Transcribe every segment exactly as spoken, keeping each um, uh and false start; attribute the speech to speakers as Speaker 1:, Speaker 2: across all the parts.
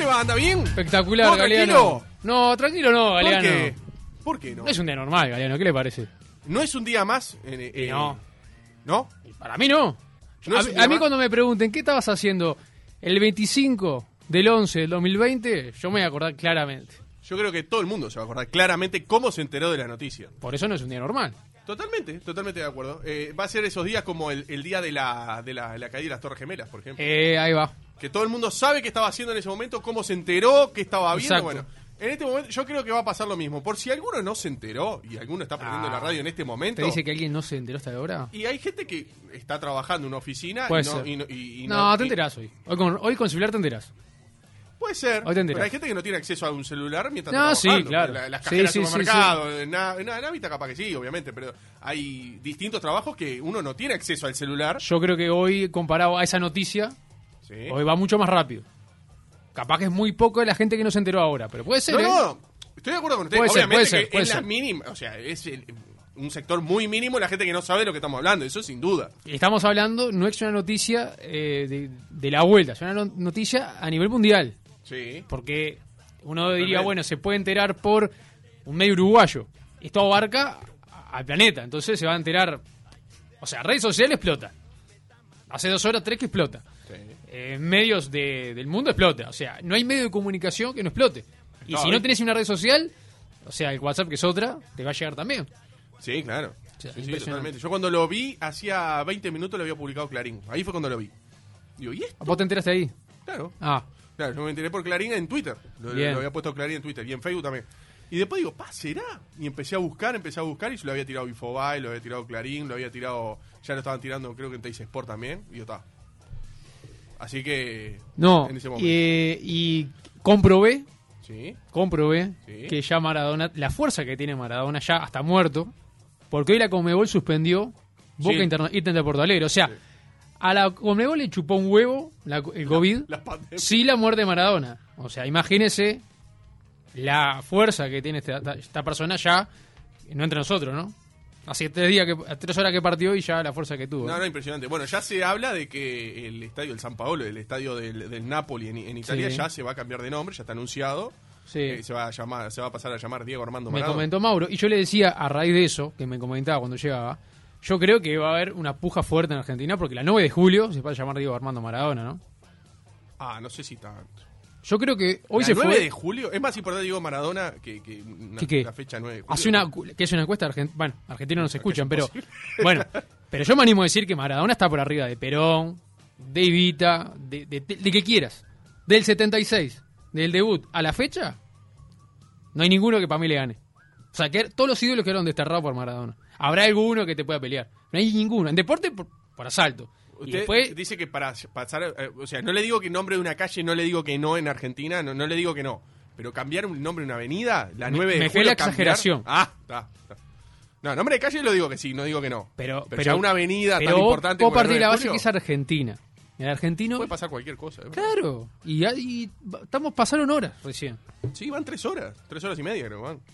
Speaker 1: le va? ¿Anda bien?
Speaker 2: Espectacular,
Speaker 1: ¿Todo
Speaker 2: Galeano.
Speaker 1: tranquilo?
Speaker 2: No, tranquilo no, Galeano.
Speaker 1: ¿Por qué? ¿Por qué no?
Speaker 2: No es un día normal, Galeano, ¿qué le parece?
Speaker 1: ¿No es un día más? Eh, eh,
Speaker 2: no.
Speaker 1: ¿No?
Speaker 2: Para mí no.
Speaker 1: ¿No
Speaker 2: a,
Speaker 1: es un día
Speaker 2: a mí
Speaker 1: más?
Speaker 2: cuando me pregunten, ¿qué estabas haciendo el veinticinco del once del dos mil veinte? Yo me voy a acordar claramente.
Speaker 1: Yo creo que todo el mundo se va a acordar claramente cómo se enteró de la noticia.
Speaker 2: Por eso no es un día normal.
Speaker 1: Totalmente, totalmente de acuerdo. Eh, va a ser esos días como el, el día de la, de, la, de la caída de las Torres Gemelas, por ejemplo.
Speaker 2: Eh, ahí va.
Speaker 1: Que todo el mundo sabe qué estaba haciendo en ese momento, cómo se enteró, qué estaba viendo.
Speaker 2: Exacto.
Speaker 1: Bueno, en este momento yo creo que va a pasar lo mismo. Por si alguno no se enteró y alguno está prendiendo
Speaker 2: Ah.
Speaker 1: la radio en este momento.
Speaker 2: ¿Te dice que alguien no se enteró hasta ahora?
Speaker 1: Y hay gente que está trabajando en una oficina
Speaker 2: Puede
Speaker 1: y no,
Speaker 2: ser.
Speaker 1: y no, y- y
Speaker 2: No, te
Speaker 1: y-
Speaker 2: enterás hoy. Hoy con, hoy con celular te enterás.
Speaker 1: Puede ser,
Speaker 2: Hoy te enterás.
Speaker 1: pero hay gente que no tiene acceso a un celular mientras
Speaker 2: No,
Speaker 1: está
Speaker 2: sí,
Speaker 1: trabajando.
Speaker 2: claro.
Speaker 1: La- las
Speaker 2: Sí,
Speaker 1: cajeras
Speaker 2: sí,
Speaker 1: de
Speaker 2: sí,
Speaker 1: supermercado, en Na- en Navita capaz que sí, obviamente, pero hay distintos trabajos que uno no tiene acceso al celular.
Speaker 2: Yo creo que hoy, comparado a esa noticia,
Speaker 1: Sí.
Speaker 2: hoy va mucho más rápido. Capaz que es muy poco de la gente que no se enteró ahora, pero puede ser,
Speaker 1: No,
Speaker 2: ¿eh?
Speaker 1: no, estoy de acuerdo con usted.
Speaker 2: Puede ser,
Speaker 1: Obviamente
Speaker 2: puede ser,
Speaker 1: que
Speaker 2: puede
Speaker 1: es la
Speaker 2: ser.
Speaker 1: mínima, o sea, es el- un sector muy mínimo la gente que no sabe de lo que estamos hablando, eso sin duda.
Speaker 2: Estamos hablando, no es una noticia eh, de, de la vuelta, es una no- noticia a nivel mundial.
Speaker 1: Sí.
Speaker 2: Porque uno diría,
Speaker 1: Totalmente.
Speaker 2: bueno, se puede enterar por un medio uruguayo. Esto abarca a- al planeta, entonces se va a enterar. O sea, redes sociales explota. Hace dos horas, tres que explota.
Speaker 1: Sí.
Speaker 2: Eh, medios de- del mundo explota. O sea, no hay medio de comunicación que no explote. Y
Speaker 1: No,
Speaker 2: si
Speaker 1: ¿eh?
Speaker 2: no tenés una red social, o sea, el WhatsApp, que es otra, te va a llegar también.
Speaker 1: Sí, claro.
Speaker 2: O sea,
Speaker 1: Sí, sí,
Speaker 2: impresionante.
Speaker 1: totalmente. Yo cuando lo vi, hacía veinte minutos lo había publicado Clarín. Ahí fue cuando lo vi. Digo, ¿y esto?
Speaker 2: ¿Vos te enteraste ahí?
Speaker 1: Claro.
Speaker 2: Ah,
Speaker 1: Claro, yo me enteré por Clarín en Twitter. Lo,
Speaker 2: Bien.
Speaker 1: lo había puesto Clarín en Twitter y en Facebook también. Y después digo, pa, ¿será? Y empecé a buscar, empecé a buscar y se lo había tirado Infobae, lo había tirado Clarín, lo había tirado, ya lo estaban tirando creo que en Teis Sport también, y yo estaba. Así que...
Speaker 2: no.
Speaker 1: En ese momento.
Speaker 2: Eh, y comprobé,
Speaker 1: Sí.
Speaker 2: comprobé
Speaker 1: Sí.
Speaker 2: que ya Maradona, la fuerza que tiene Maradona ya hasta muerto, porque hoy la Conmebol suspendió Boca
Speaker 1: Sí.
Speaker 2: Interna- Inter de Porto Alegre. O sea,
Speaker 1: Sí.
Speaker 2: a la Conmebol le chupó un huevo la- el COVID,
Speaker 1: La pandemia.
Speaker 2: sí la muerte de Maradona. O sea, imagínese la fuerza que tiene esta, esta persona ya, no entre nosotros, ¿no? Hace tres días que, tres horas que partió y ya la fuerza que tuvo.
Speaker 1: No, no, impresionante. Bueno, ya se habla de que el estadio del San Paolo, el estadio del, del Napoli en, en Italia,
Speaker 2: Sí.
Speaker 1: ya se va a cambiar de nombre, ya está anunciado.
Speaker 2: Sí.
Speaker 1: Eh, se va a llamar, se va a pasar a llamar Diego Armando
Speaker 2: Me
Speaker 1: Maradona.
Speaker 2: comentó Mauro, y yo le decía, a raíz de eso, que me comentaba cuando llegaba, yo creo que va a haber una puja fuerte en Argentina, porque la nueve de julio se va a llamar Diego Armando Maradona, ¿no?
Speaker 1: Ah, no sé si tanto.
Speaker 2: Yo creo que hoy
Speaker 1: la
Speaker 2: se
Speaker 1: nueve
Speaker 2: fue...
Speaker 1: de julio es más importante Diego Maradona que, que una-
Speaker 2: ¿Qué, qué?
Speaker 1: la fecha nueve de julio.
Speaker 2: Hace una, que es una encuesta argentina, bueno, argentinos no se escuchan, pero
Speaker 1: imposible.
Speaker 2: bueno, pero yo me animo a decir que Maradona está por arriba de Perón, de Evita, de, de, de, de que quieras, del setenta y seis, del debut a la fecha, no hay ninguno que para mí le gane. O sea, que todos los ídolos quedaron desterrados por Maradona. Habrá alguno que te pueda pelear, no hay ninguno. En deporte, por, por asalto. Y
Speaker 1: Usted
Speaker 2: después,
Speaker 1: dice que para pasar, eh, o sea, no le digo que nombre de una calle, no le digo que no en Argentina, no, no le digo que no, pero cambiar un nombre de una avenida, la
Speaker 2: Me-
Speaker 1: nueve de
Speaker 2: me fue
Speaker 1: julio,
Speaker 2: la
Speaker 1: cambiar-
Speaker 2: exageración.
Speaker 1: Ah, está, está. No, nombre de calle lo digo que sí, no digo que no.
Speaker 2: pero,
Speaker 1: pero, ya una avenida
Speaker 2: pero
Speaker 1: tan
Speaker 2: vos-
Speaker 1: importante
Speaker 2: vos
Speaker 1: como la
Speaker 2: partís de la
Speaker 1: nueve de
Speaker 2: base que
Speaker 1: julio,
Speaker 2: es Argentina. El argentino,
Speaker 1: puede pasar cualquier cosa. ¿eh?
Speaker 2: claro, y, y estamos pasaron horas recién.
Speaker 1: Sí, van tres horas, tres horas y media creo, van.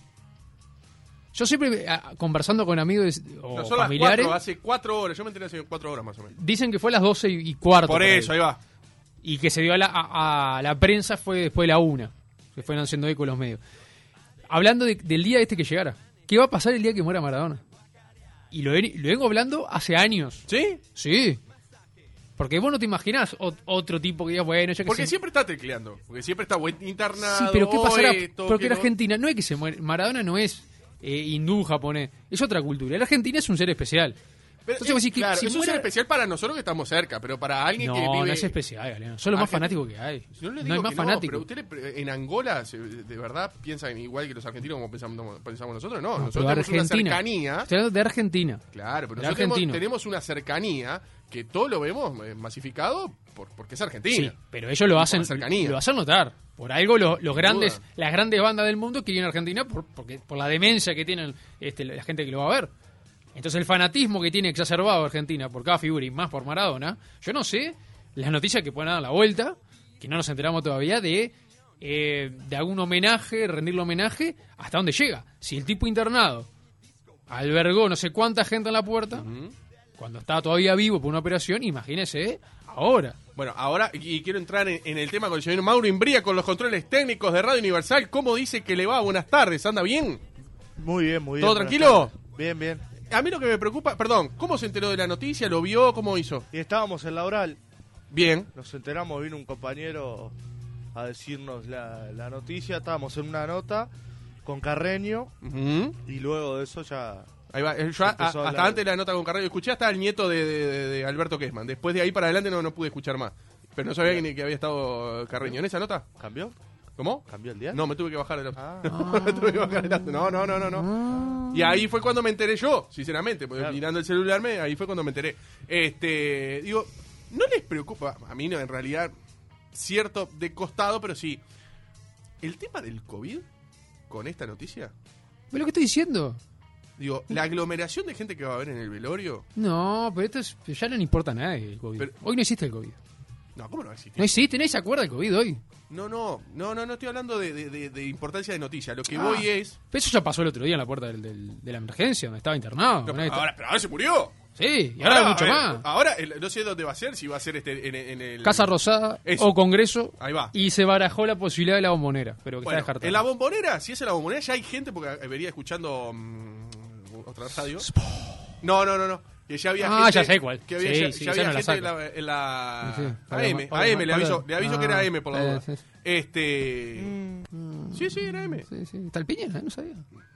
Speaker 2: Yo siempre, ah, conversando con amigos o
Speaker 1: No, son las
Speaker 2: familiares,
Speaker 1: cuatro, hace cuatro horas, yo me enteré hace cuatro horas más o menos.
Speaker 2: dicen que fue a las doce y cuarto.
Speaker 1: Por eso, ahí va.
Speaker 2: Y que se dio a la, a, a la prensa fue después de la una. Se fueron haciendo eco los medios. Hablando de- del día este que llegara. ¿Qué va a pasar el día que muera Maradona? Y lo, he- lo vengo hablando hace años.
Speaker 1: ¿Sí?
Speaker 2: Sí. Porque vos no te imaginás ot- otro tipo que diga, bueno, ya que
Speaker 1: Porque
Speaker 2: se...
Speaker 1: siempre está tecleando, porque siempre está buen- internado.
Speaker 2: Sí, pero ¿qué pasará?
Speaker 1: esto,
Speaker 2: Porque
Speaker 1: que
Speaker 2: la
Speaker 1: no.
Speaker 2: Argentina no es que se muere. Maradona no es eh, hindú, japonés. Es otra cultura. La Argentina es un ser especial.
Speaker 1: Pero,
Speaker 2: Entonces vos
Speaker 1: eh,
Speaker 2: decís que
Speaker 1: claro,
Speaker 2: si
Speaker 1: eso es
Speaker 2: muera-
Speaker 1: especial para nosotros que estamos cerca, pero para alguien
Speaker 2: No,
Speaker 1: que vive...
Speaker 2: no es especial, Galeano. Son los más
Speaker 1: Argentina-
Speaker 2: fanáticos que hay.
Speaker 1: No, le
Speaker 2: No
Speaker 1: digo
Speaker 2: hay más
Speaker 1: que no,
Speaker 2: fanáticos.
Speaker 1: pero ustedes pre- en Angola se- de verdad piensan igual que los argentinos como pensamos, pensamos nosotros. No,
Speaker 2: No,
Speaker 1: nosotros
Speaker 2: pero
Speaker 1: tenemos una
Speaker 2: Argentina.
Speaker 1: cercanía.
Speaker 2: Estoy hablando de Argentina.
Speaker 1: Claro, pero
Speaker 2: El
Speaker 1: nosotros tenemos,
Speaker 2: argentino.
Speaker 1: tenemos una cercanía que todo lo vemos eh, masificado por, porque es Argentina.
Speaker 2: Sí, pero ellos lo
Speaker 1: Y por
Speaker 2: hacen,
Speaker 1: la cercanía.
Speaker 2: lo hacen notar. Por algo los, los
Speaker 1: Sin
Speaker 2: grandes,
Speaker 1: duda.
Speaker 2: las grandes bandas del mundo quieren Argentina por, porque, por la demencia que tienen este, la gente que lo va a ver. Entonces el fanatismo que tiene exacerbado Argentina por cada figura y más por Maradona, yo no sé las noticias que pueden dar la vuelta, que no nos enteramos todavía de eh, de algún homenaje, rendirle homenaje, hasta dónde llega. Si el tipo internado albergó no sé cuánta gente en la puerta,
Speaker 1: Ujú.
Speaker 2: cuando estaba todavía vivo por una operación, imagínese ahora.
Speaker 1: Bueno, ahora, y quiero entrar en, en el tema con el señor Mauro Imbría, con los controles técnicos de Radio Universal. ¿Cómo dice que le va? Buenas tardes, ¿anda bien?
Speaker 3: Muy bien, muy bien.
Speaker 1: ¿Todo tranquilo?
Speaker 3: Bien, bien.
Speaker 1: A mí lo que me preocupa, perdón, ¿cómo se enteró de la noticia? ¿Lo vio? ¿Cómo hizo?
Speaker 3: Y estábamos en la oral,
Speaker 1: Bien.
Speaker 3: nos enteramos, vino un compañero a decirnos la, la noticia, estábamos en una nota con Carreño
Speaker 1: Ujú.
Speaker 3: y luego de eso ya...
Speaker 1: Ahí va. Yo, a-
Speaker 3: Empezó a
Speaker 1: hasta
Speaker 3: hablar.
Speaker 1: antes de la nota con Carrero escuché hasta el nieto de, de- de- de Alberto Kessman. Después de ahí para adelante no, no pude escuchar más. Pero no sabía que, ni que había estado Carreño. ¿En esa nota?
Speaker 3: ¿Cambió?
Speaker 1: ¿Cómo?
Speaker 3: ¿Cambió el día?
Speaker 1: No, me tuve que bajar del auto.
Speaker 3: Ah.
Speaker 1: No, me tuve que bajar del auto. No, no, no, no, no. Y ahí fue cuando me enteré yo, sinceramente. Porque
Speaker 3: Claro.
Speaker 1: mirando el celular, me, ahí fue cuando me enteré. Este, digo, ¿no les preocupa? A mí no, en realidad, cierto de costado, pero sí. ¿El tema del COVID con esta noticia?
Speaker 2: ¿Ves lo que estoy diciendo?
Speaker 1: Digo, la aglomeración de gente que va a haber en el velorio.
Speaker 2: No, pero esto es, ya no le importa a nadie el COVID.
Speaker 1: Pero-
Speaker 2: Hoy no existe el COVID.
Speaker 1: No, ¿cómo no va a existir?
Speaker 2: No existe, nadie se acuerda del COVID hoy.
Speaker 1: No, no, no, no, no estoy hablando de, de- de- de importancia de noticia. Lo que
Speaker 2: Ah.
Speaker 1: voy es.
Speaker 2: Pero eso ya pasó el otro día en la puerta del- del- de la emergencia, donde estaba internado.
Speaker 1: No,
Speaker 2: Nadie está-
Speaker 1: ahora, pero ahora se murió.
Speaker 2: Sí, y ahora hay mucho
Speaker 1: a ver,
Speaker 2: más.
Speaker 1: Ahora, el- no sé dónde va a ser, si va a ser este en, en el.
Speaker 2: Casa Rosada
Speaker 1: Eso.
Speaker 2: o Congreso.
Speaker 1: Ahí va.
Speaker 2: Y se barajó la posibilidad de la bombonera, pero que
Speaker 1: Bueno,
Speaker 2: está descartada.
Speaker 1: en la bombonera, si es en la bombonera, ya hay gente, porque venía escuchando mm, otra radio. No, no, no, no. Que ya había
Speaker 2: Ah,
Speaker 1: gente.
Speaker 2: ya sé cuál.
Speaker 1: Que había,
Speaker 2: Sí,
Speaker 1: ya,
Speaker 2: sí,
Speaker 1: ya
Speaker 2: esa
Speaker 1: había
Speaker 2: no la
Speaker 1: gente en
Speaker 2: saco.
Speaker 1: la. En la
Speaker 2: Sí,
Speaker 1: A M,
Speaker 2: para-
Speaker 1: A M,
Speaker 2: para-
Speaker 1: le
Speaker 2: para-
Speaker 1: aviso, le aviso que era
Speaker 2: Ah,
Speaker 1: A M por la
Speaker 2: eh,
Speaker 1: duda.
Speaker 2: sí, sí.
Speaker 1: Este.
Speaker 2: Mm.
Speaker 1: Sí, sí, era M.
Speaker 2: Sí, sí. ¿Está el Piña? ¿Eh? No sabía.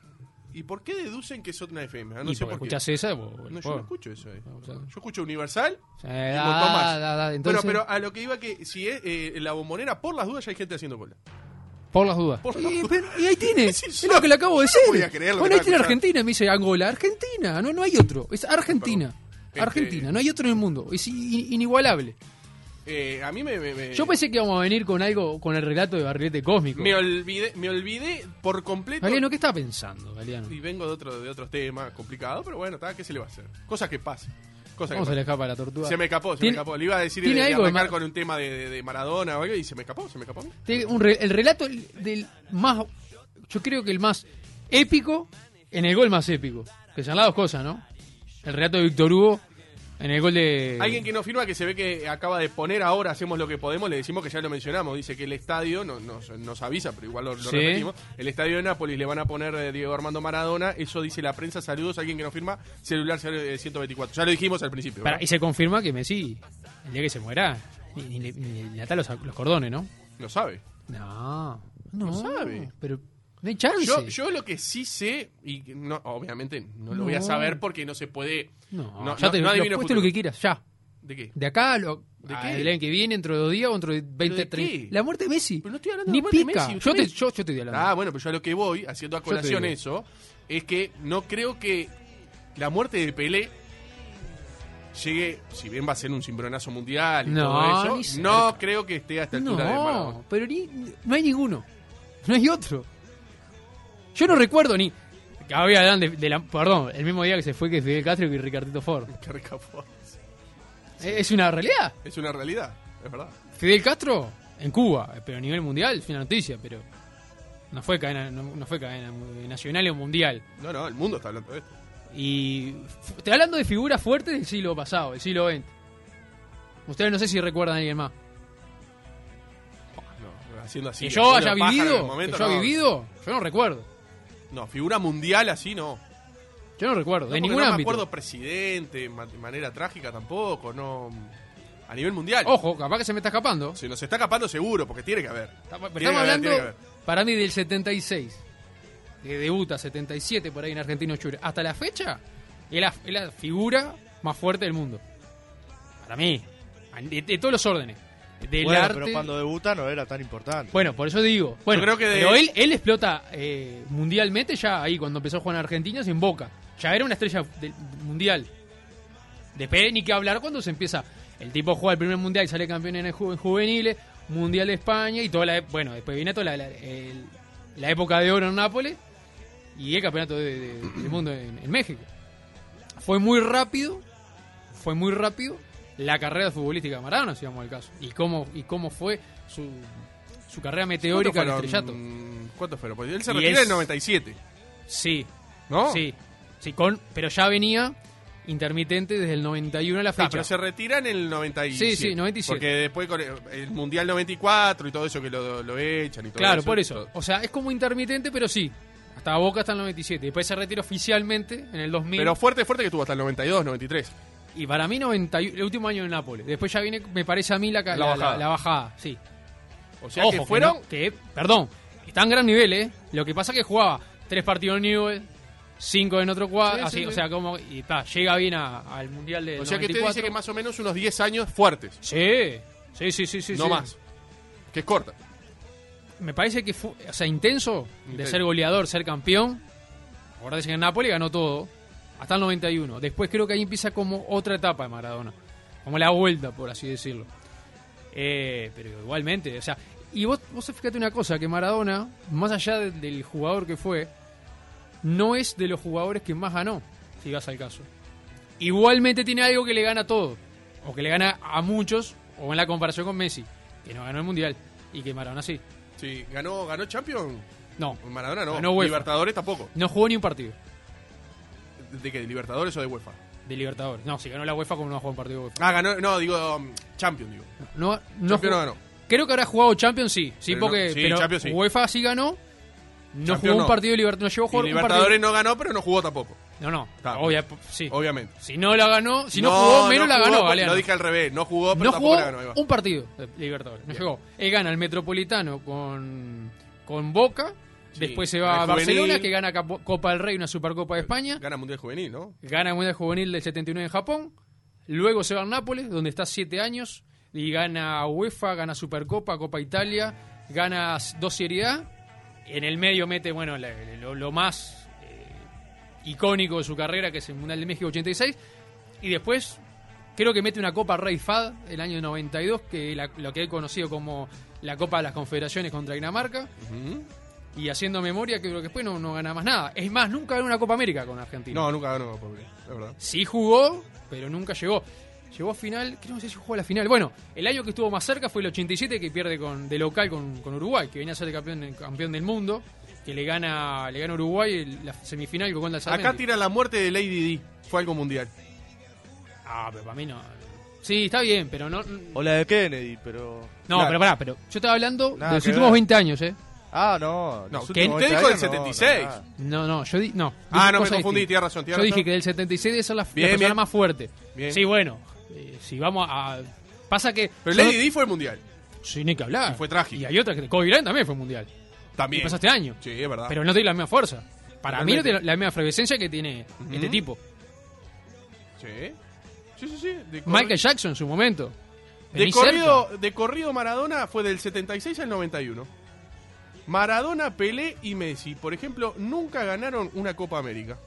Speaker 1: ¿Y por qué deducen que es una F M? Ah, no
Speaker 2: y
Speaker 1: sé
Speaker 2: porque
Speaker 1: por qué.
Speaker 2: escuchás esa, vos,
Speaker 1: No, yo
Speaker 2: vos.
Speaker 1: no escucho eso. eh.
Speaker 2: O sea,
Speaker 1: Yo escucho Universal.
Speaker 2: Sí,
Speaker 1: y
Speaker 2: da,
Speaker 1: un montón más.
Speaker 2: da, da, entonces-
Speaker 1: Bueno, pero a lo que iba que si es eh, en la bombonera, por las dudas ya hay gente haciendo cola.
Speaker 2: Por las dudas.
Speaker 1: Por las
Speaker 2: y,
Speaker 1: dudas.
Speaker 2: pero- y ahí tiene.
Speaker 1: Sí,
Speaker 2: es
Speaker 1: yo-
Speaker 2: lo que le acabo de
Speaker 1: yo
Speaker 2: decir.
Speaker 1: no podía creer lo que
Speaker 2: Bueno, ahí
Speaker 1: estaba
Speaker 2: tiene
Speaker 1: escuchando.
Speaker 2: Argentina. Me dice Angola. Argentina. No, no hay otro. Es Argentina.
Speaker 1: Este-
Speaker 2: Argentina. No hay otro en el mundo. Es i- inigualable.
Speaker 1: Eh, a mí me, me, me-
Speaker 2: Yo pensé que íbamos a venir con algo, con el relato de Barrilete Cósmico.
Speaker 1: me olvidé, me olvidé por completo.
Speaker 2: Galeano, ¿qué estaba pensando, Galeano?
Speaker 1: Y vengo de otro de otros temas complicados, pero bueno, está, ¿qué se le va a hacer? Cosas que pasan. Cosas que
Speaker 2: ¿Cómo se le
Speaker 1: pasan.
Speaker 2: escapa la tortuga?
Speaker 1: Se me escapó, se me
Speaker 2: ¿Tiene-
Speaker 1: escapó. Le iba a decir
Speaker 2: tiene
Speaker 1: de, de
Speaker 2: algo de
Speaker 1: arrancar
Speaker 2: mar-
Speaker 1: con un tema de, de- de Maradona o algo y se me escapó, se me escapó.
Speaker 2: Tiene un re- el relato del, del más, yo creo que el más épico en el gol más épico. Que son las dos cosas, ¿no? El relato de Víctor Hugo en el gol de...
Speaker 1: Alguien que nos firma que se ve que acaba de poner ahora, hacemos lo que podemos, le decimos que ya lo mencionamos, dice que el estadio, no, nos, nos avisa, pero igual lo, lo
Speaker 2: Sí.
Speaker 1: repetimos, el estadio de Nápoles le van a poner eh, Diego Armando Maradona, eso dice la prensa, saludos, alguien que nos firma, celular eh, ciento veinticuatro, ya lo dijimos al principio.
Speaker 2: Pará,
Speaker 1: ¿verdad?
Speaker 2: y se confirma que Messi, el día que se muera, ni, ni, le- ni le ata los, los cordones, ¿no?
Speaker 1: Lo sabe.
Speaker 2: No, no.
Speaker 1: Lo sabe.
Speaker 2: Pero no hay chance.
Speaker 1: Yo, yo lo que sí sé, y no, obviamente no lo voy a
Speaker 2: No.
Speaker 1: saber porque no se puede...
Speaker 2: no,
Speaker 1: no,
Speaker 2: ya
Speaker 1: no-
Speaker 2: te
Speaker 1: no
Speaker 2: lo,
Speaker 1: adivino el
Speaker 2: puesto
Speaker 1: futuro.
Speaker 2: lo que quieras, ya.
Speaker 1: ¿De qué?
Speaker 2: De acá lo,
Speaker 1: ¿De
Speaker 2: a-
Speaker 1: qué?
Speaker 2: el año que viene, dentro de dos días o dentro de veinte,
Speaker 1: de
Speaker 2: treinta.
Speaker 1: qué?
Speaker 2: La muerte de Messi.
Speaker 1: Pero no estoy hablando
Speaker 2: Ni
Speaker 1: de la muerte de
Speaker 2: pica.
Speaker 1: Messi,
Speaker 2: Yo, te,
Speaker 1: usted-
Speaker 2: yo, yo estoy hablando.
Speaker 1: Ah, bueno, pero yo a lo que voy, haciendo a
Speaker 2: Yo te
Speaker 1: colación
Speaker 2: digo.
Speaker 1: eso, es que no creo que la muerte de Pelé llegue, si bien va a ser un cimbronazo mundial y
Speaker 2: No,
Speaker 1: todo
Speaker 2: ni
Speaker 1: eso,
Speaker 2: cerca.
Speaker 1: no creo que esté a esta altura de Maradona.
Speaker 2: No, pero ni, no hay ninguno. No hay otro. Yo no recuerdo ni... que había hablan de, de la, perdón, el mismo día que se fue que Fidel Castro y que Ricardito Ford.
Speaker 1: Qué rica fue.
Speaker 2: Es es una realidad.
Speaker 1: Es una realidad, es verdad.
Speaker 2: Fidel Castro en Cuba, pero a nivel mundial es una noticia, pero no fue cadena, no, no fue cadena nacional o mundial.
Speaker 1: No, no, el mundo está hablando de esto.
Speaker 2: Y f- estoy hablando de figuras fuertes del siglo pasado, del siglo veinte. Ustedes no sé si recuerdan a alguien más.
Speaker 1: No, haciendo así.
Speaker 2: Que yo
Speaker 1: abuelo
Speaker 2: haya
Speaker 1: pájaro en el
Speaker 2: vivido,
Speaker 1: momento,
Speaker 2: que yo
Speaker 1: no.
Speaker 2: haya vivido, yo no recuerdo.
Speaker 1: No, figura mundial así no.
Speaker 2: Yo no recuerdo,
Speaker 1: No,
Speaker 2: de
Speaker 1: porque
Speaker 2: ningún
Speaker 1: no
Speaker 2: ámbito.
Speaker 1: me acuerdo presidente, ma- de manera trágica tampoco, no. A nivel mundial.
Speaker 2: Ojo, capaz que se me está escapando.
Speaker 1: Se nos está escapando seguro, porque tiene que haber.
Speaker 2: Estamos,
Speaker 1: Tiene
Speaker 2: estamos
Speaker 1: que haber,
Speaker 2: hablando,
Speaker 1: tiene que haber.
Speaker 2: para mí, del setenta y seis. Que debuta setenta y siete por ahí en Argentino Juniors. Hasta la fecha, es la, es la figura más fuerte del mundo. Para mí. De, de todos los órdenes. Del
Speaker 3: Bueno,
Speaker 2: arte.
Speaker 3: pero cuando debuta no era tan importante.
Speaker 2: Bueno, por eso digo. Bueno,
Speaker 1: creo que de-
Speaker 2: pero él, él explota eh, mundialmente ya ahí cuando empezó a jugar en Argentina, se en Boca. Ya era una estrella del- mundial. Después ni que hablar cuando se empieza. El tipo juega el primer mundial y sale campeón en, el ju- en juveniles, mundial de España y toda la. Bueno, después viene toda la, la, el- la época de oro en Nápoles y el campeonato de- de- del mundo en, en México. Fue muy rápido, fue muy rápido la carrera futbolística de Maradona, si vamos al caso. Y cómo, y cómo fue su, su carrera meteórica al
Speaker 1: ¿Cuántos
Speaker 2: estrellato.
Speaker 1: fueron? ¿Cuántos fueron? Porque él se
Speaker 2: Y
Speaker 1: retira
Speaker 2: es-
Speaker 1: en el noventa y siete,
Speaker 2: Sí,
Speaker 1: ¿no?
Speaker 2: sí, sí, con, pero ya venía intermitente desde el noventa y uno a la fecha.
Speaker 1: Ah, pero se retira en el noventa y siete.
Speaker 2: Sí, sí, noventa y siete.
Speaker 1: Porque después con el, el Mundial noventa y cuatro y todo eso que lo, lo echan y todo
Speaker 2: Claro,
Speaker 1: eso.
Speaker 2: por eso.
Speaker 1: todo.
Speaker 2: O sea, es como intermitente, pero sí. Hasta Boca hasta el noventa y siete. Después se retira oficialmente en el dos mil.
Speaker 1: Pero fuerte, fuerte que estuvo hasta el noventa y dos, noventa y tres.
Speaker 2: Y para mí noventa y uno, el último año en Nápoles. Después ya viene, me parece a mí, la, la,
Speaker 1: La bajada.
Speaker 2: la- la bajada. Sí.
Speaker 1: O sea
Speaker 2: Ojo,
Speaker 1: que
Speaker 2: que
Speaker 1: fueron...
Speaker 2: no- que, perdón, está en gran nivel, ¿eh? Lo que pasa es que jugaba tres partidos en Newell, cinco en otro cuadro,
Speaker 1: Sí,
Speaker 2: así,
Speaker 1: sí,
Speaker 2: o
Speaker 1: sí.
Speaker 2: sea, como y ta, llega bien a- al Mundial del
Speaker 1: O sea que
Speaker 2: noventa y
Speaker 1: te
Speaker 2: cuatro.
Speaker 1: dice que más o menos unos diez años fuertes.
Speaker 2: Sí, sí, sí, sí, sí.
Speaker 1: no
Speaker 2: sí.
Speaker 1: más. Que es corta.
Speaker 2: Me parece que fue, o sea, intenso, de
Speaker 1: Intenso.
Speaker 2: ser goleador, ser campeón. Ahora dicen que en Napoli ganó todo, hasta el noventa y uno. Después creo que ahí empieza como otra etapa de Maradona, como la vuelta, por así decirlo. Eh, pero igualmente, o sea, y vos, vos fíjate una cosa, que Maradona, más allá de- del jugador que fue, no es de los jugadores que más ganó, si vas al caso. Igualmente tiene algo que le gana a todo, o que le gana a muchos, o en la comparación con Messi, que no ganó el Mundial, y que Maradona sí.
Speaker 1: Sí, ganó, ganó Champions.
Speaker 2: No,
Speaker 1: Maradona no.
Speaker 2: Ganó UEFA.
Speaker 1: Libertadores tampoco.
Speaker 2: no jugó ni un partido
Speaker 1: ¿De qué? ¿De Libertadores o de UEFA?
Speaker 2: de Libertadores. No, si ganó la UEFA, como no jugó un partido de UEFA.
Speaker 1: Ah, ganó, no, digo, um, Champions, digo.
Speaker 2: No, no
Speaker 1: Champions
Speaker 2: jugó-
Speaker 1: no ganó.
Speaker 2: Creo que habrá jugado Champions, sí. Sí,
Speaker 1: Pero
Speaker 2: porque
Speaker 1: no- sí,
Speaker 2: pero
Speaker 1: Champions sí.
Speaker 2: UEFA sí ganó. No
Speaker 1: Champions
Speaker 2: jugó un
Speaker 1: no.
Speaker 2: partido de Libertadores. No llegó a
Speaker 1: Y
Speaker 2: jugar un
Speaker 1: Libertadores
Speaker 2: partido.
Speaker 1: no ganó, pero no jugó tampoco.
Speaker 2: No, no.
Speaker 1: Está.
Speaker 2: Obvia- sí.
Speaker 1: Obviamente.
Speaker 2: Si no la ganó, si no, jugó, menos
Speaker 1: no
Speaker 2: la
Speaker 1: jugó,
Speaker 2: ganó,
Speaker 1: porque-
Speaker 2: Galeano.
Speaker 1: Lo dije al revés. No jugó, pero
Speaker 2: No
Speaker 1: tampoco
Speaker 2: jugó
Speaker 1: la ganó. ahí va.
Speaker 2: un partido de Libertadores. No
Speaker 1: Bien.
Speaker 2: llegó. Él gana el Metropolitano con, con Boca.
Speaker 1: Sí.
Speaker 2: Después se va
Speaker 1: El
Speaker 2: a Barcelona,
Speaker 1: juvenil.
Speaker 2: que gana Capo- Copa del Rey, una Supercopa de España.
Speaker 1: Gana Mundial Juvenil, ¿no?
Speaker 2: Gana el Mundial Juvenil del setenta y nueve en Japón. Luego se va a Nápoles, donde está siete años. Y gana UEFA, gana Supercopa, Copa Italia. Gana dos Serie A. En el medio mete, bueno, la- lo, lo más eh, icónico de su carrera, que es el Mundial de México ochenta y seis. Y después, creo que mete una Copa Rey Fad el año noventa y dos, que la- lo que he conocido como la Copa de las Confederaciones contra Dinamarca.
Speaker 1: Ujú.
Speaker 2: Y haciendo memoria, creo que después no, no gana más nada. Es más, nunca ganó una Copa América con Argentina.
Speaker 1: No, nunca ganó, pobre. Es verdad.
Speaker 2: Sí jugó, pero nunca llegó. Llegó a final, creo que no sé si jugó a la final. Bueno, el año que estuvo más cerca fue el ochenta y siete, que pierde con, de local con, con Uruguay, que venía a ser el campeón, campeón del mundo, que le gana le gana a Uruguay en la semifinal con Gonda
Speaker 1: Acá tira la muerte de Lady D. Fue algo mundial.
Speaker 2: Ah, pero para mí no. Sí, está bien, pero no.
Speaker 3: O la de Kennedy, pero...
Speaker 2: No,
Speaker 1: Claro.
Speaker 2: pero pará, pero yo estaba hablando
Speaker 3: Nada
Speaker 2: de los
Speaker 3: que
Speaker 2: últimos
Speaker 3: ver.
Speaker 2: veinte años, ¿eh?
Speaker 3: Ah, no.
Speaker 1: No,
Speaker 3: los
Speaker 1: ¿qué-
Speaker 3: últimos
Speaker 1: qué
Speaker 3: veinte
Speaker 1: dijo del
Speaker 3: años, no,
Speaker 1: setenta y seis?
Speaker 3: no, nada.
Speaker 2: No, no, yo di, no.
Speaker 1: Ah,
Speaker 2: dije
Speaker 1: no, me
Speaker 2: cosas
Speaker 1: confundí.
Speaker 2: distintas.
Speaker 1: Tienes razón, tienes
Speaker 2: Yo dije
Speaker 1: razón.
Speaker 2: que del setenta y seis debe ser la, la
Speaker 1: Bien,
Speaker 2: persona
Speaker 1: bien.
Speaker 2: más fuerte.
Speaker 1: Bien.
Speaker 2: Sí, bueno. eh, si vamos a. Pasa que.
Speaker 1: Pero
Speaker 2: yo
Speaker 1: Lady
Speaker 2: no-
Speaker 1: D fue el mundial.
Speaker 2: Sí, ni que hablar.
Speaker 1: Y fue trágico.
Speaker 2: Y hay otra que. Kobe Bryant también fue mundial.
Speaker 1: También.
Speaker 2: Y pasó este año.
Speaker 1: Sí, es verdad.
Speaker 2: Pero no tiene la misma fuerza. Para mí no
Speaker 1: Totalmente.
Speaker 2: tiene la misma efervescencia que tiene
Speaker 1: Ujú.
Speaker 2: este tipo.
Speaker 1: Sí. Sí, sí, sí. De corri-
Speaker 2: Michael Jackson en su momento.
Speaker 1: De
Speaker 2: Vení
Speaker 1: corrido,
Speaker 2: cerca.
Speaker 1: de corrido Maradona fue del setenta y seis al noventa y uno. Maradona, Pelé y Messi, por ejemplo, nunca ganaron una Copa América,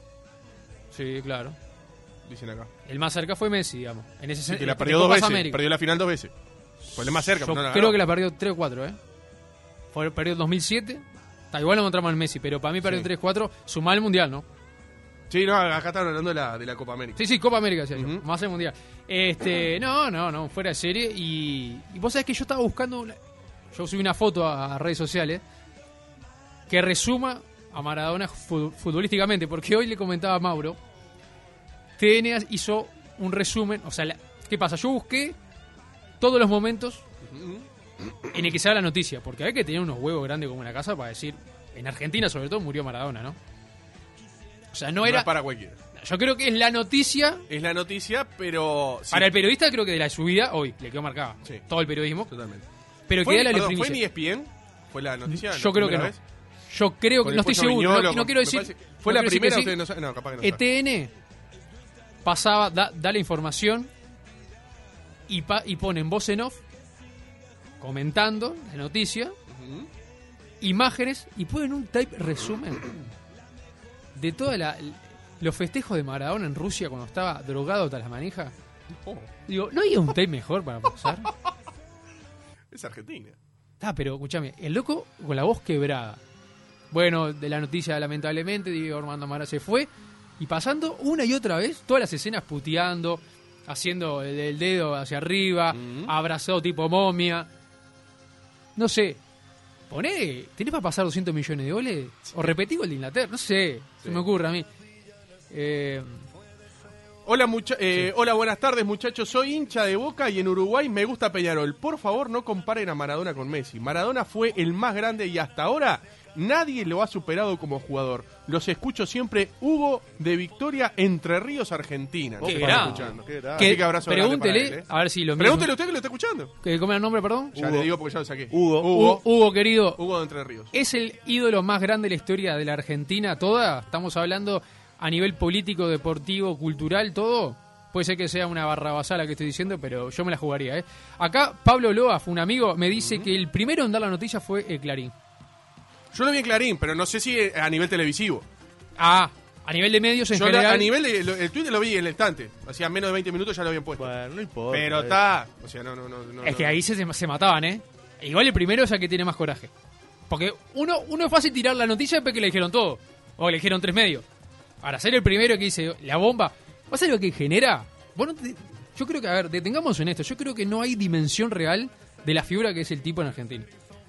Speaker 2: Sí, claro.
Speaker 1: dicen acá.
Speaker 2: El más cerca fue Messi, digamos. En ese
Speaker 1: Sí,
Speaker 2: sen-
Speaker 1: que la
Speaker 2: en
Speaker 1: perdió dos
Speaker 2: Copas
Speaker 1: veces.
Speaker 2: América.
Speaker 1: Perdió la final dos veces. Fue el más cerca,
Speaker 2: Yo
Speaker 1: pero no la
Speaker 2: creo
Speaker 1: ganó.
Speaker 2: que la perdió tres cuatro, ¿eh? Fue, perdió en dos mil siete. Está igual lo encontramos en Messi, pero para mí perdió
Speaker 1: Sí.
Speaker 2: tres cuatro. Sumar el mundial, ¿no?
Speaker 1: Sí, no, acá estaban hablando de la, de la Copa América.
Speaker 2: Sí, sí, Copa América, decía yo.
Speaker 1: Ujú.
Speaker 2: Más el mundial. Este, no, no, no, fuera de serie. Y, y vos sabés que yo estaba buscando. Una, yo subí una foto a, a redes sociales que resuma a Maradona fu- futbolísticamente, porque hoy le comentaba a Mauro. T N hizo un resumen. O sea, la- ¿qué pasa? Yo busqué todos los momentos
Speaker 1: Ujú.
Speaker 2: en el que se da la noticia, porque hay que tener unos huevos grandes como una casa para decir. En Argentina, sobre todo, murió Maradona, ¿no? O sea, no
Speaker 1: No
Speaker 2: era.
Speaker 1: es para cualquiera.
Speaker 2: Yo creo que es la noticia.
Speaker 1: Es la noticia, pero... sí,
Speaker 2: Para el periodista, creo que de la subida, hoy le quedó marcada.
Speaker 1: Sí.
Speaker 2: Todo el periodismo.
Speaker 1: Totalmente.
Speaker 2: Pero
Speaker 1: ¿Fue,
Speaker 2: queda la
Speaker 1: perdón, ¿Fue
Speaker 2: primicia.
Speaker 1: en E S P N? ¿Fue la noticia?
Speaker 2: Yo
Speaker 1: la
Speaker 2: creo que
Speaker 1: primera
Speaker 2: no.
Speaker 1: vez?
Speaker 2: Yo creo
Speaker 1: Con
Speaker 2: que.
Speaker 1: el
Speaker 2: No estoy
Speaker 1: Pocho
Speaker 2: seguro.
Speaker 1: Viñolo,
Speaker 2: No, no
Speaker 1: con-
Speaker 2: quiero
Speaker 1: me
Speaker 2: decir.
Speaker 1: parece- ¿Fue
Speaker 2: no
Speaker 1: la
Speaker 2: quiero decir
Speaker 1: primera?
Speaker 2: que
Speaker 1: Ustedes
Speaker 2: sí.
Speaker 1: no saben. No, capaz que no
Speaker 2: E
Speaker 1: saben.
Speaker 2: T N pasaba, da, da la información y, pa- y pone en voz en off, comentando la noticia,
Speaker 1: Ujú.
Speaker 2: imágenes y ponen un type resumen de todos los festejos de Maradona en Rusia cuando estaba drogado hasta las manijas.
Speaker 1: Oh,
Speaker 2: Digo, ¿no había un tape mejor para pasar?
Speaker 1: es Argentina.
Speaker 2: Ah, pero escúchame, el loco con la voz quebrada. Bueno, de la noticia, lamentablemente, Diego Armando Maradona se fue. Y pasando una y otra vez, todas las escenas puteando, haciendo el, el dedo hacia arriba,
Speaker 1: Mm.
Speaker 2: abrazado tipo momia. No sé. Poné, ¿tenés para pasar doscientos millones de goles? O repetí gol de Inglaterra, no sé. Se
Speaker 1: Sí.
Speaker 2: me ocurre a mí. Eh,
Speaker 1: Hola, mucha eh, hola, buenas tardes, muchachos. Soy hincha de Boca y en Uruguay me gusta Peñarol. Por favor, no comparen a Maradona con Messi. Maradona fue el más grande y hasta ahora nadie lo ha superado como jugador. Los escucho siempre. Hugo de Victoria, Entre Ríos, Argentina.
Speaker 2: Qué
Speaker 1: Nos
Speaker 2: grande.
Speaker 1: están escuchando.
Speaker 3: Qué grande.
Speaker 2: Que-
Speaker 1: Así que abrazo grande
Speaker 2: pregúntele,
Speaker 1: para él, ¿eh?
Speaker 2: a ver si lo mismo.
Speaker 1: Pregúntele a usted que lo está escuchando.
Speaker 2: ¿Que- ¿Cómo era el nombre, perdón?
Speaker 1: Ya
Speaker 3: Hugo.
Speaker 1: le digo porque ya lo saqué.
Speaker 3: Hugo.
Speaker 1: Hugo.
Speaker 2: Hugo, Hugo, querido,
Speaker 1: Hugo de Entre Ríos.
Speaker 2: es el ídolo más grande de la historia de la Argentina toda. Estamos hablando a nivel político, deportivo, cultural, todo. Puede ser que sea una barrabasada que estoy diciendo, pero yo me la jugaría, ¿eh? Acá Pablo Loaf, un amigo, me dice que el primero en dar la noticia fue el Clarín.
Speaker 1: Yo lo vi en Clarín, pero no sé si a nivel televisivo.
Speaker 2: Ah, a nivel de medios en
Speaker 1: Yo la-
Speaker 2: general.
Speaker 1: a nivel de, lo- el Twitter lo vi en el instante. Hacía menos de veinte minutos ya lo habían puesto.
Speaker 3: Bueno, no importa.
Speaker 1: Pero
Speaker 3: eh.
Speaker 1: está. O sea, no, no, no. no
Speaker 2: Es que
Speaker 1: no.
Speaker 2: ahí se, se mataban, ¿eh? Igual el primero es el que tiene más coraje. Porque uno, uno es fácil tirar la noticia después que le dijeron todo. O le dijeron tres medios. Ahora, ser el primero que dice la bomba. ¿Vas a lo que genera? Bueno, te- yo creo que, a ver, detengamos en esto. Yo creo que no hay dimensión real de la figura que es el tipo en Argentina.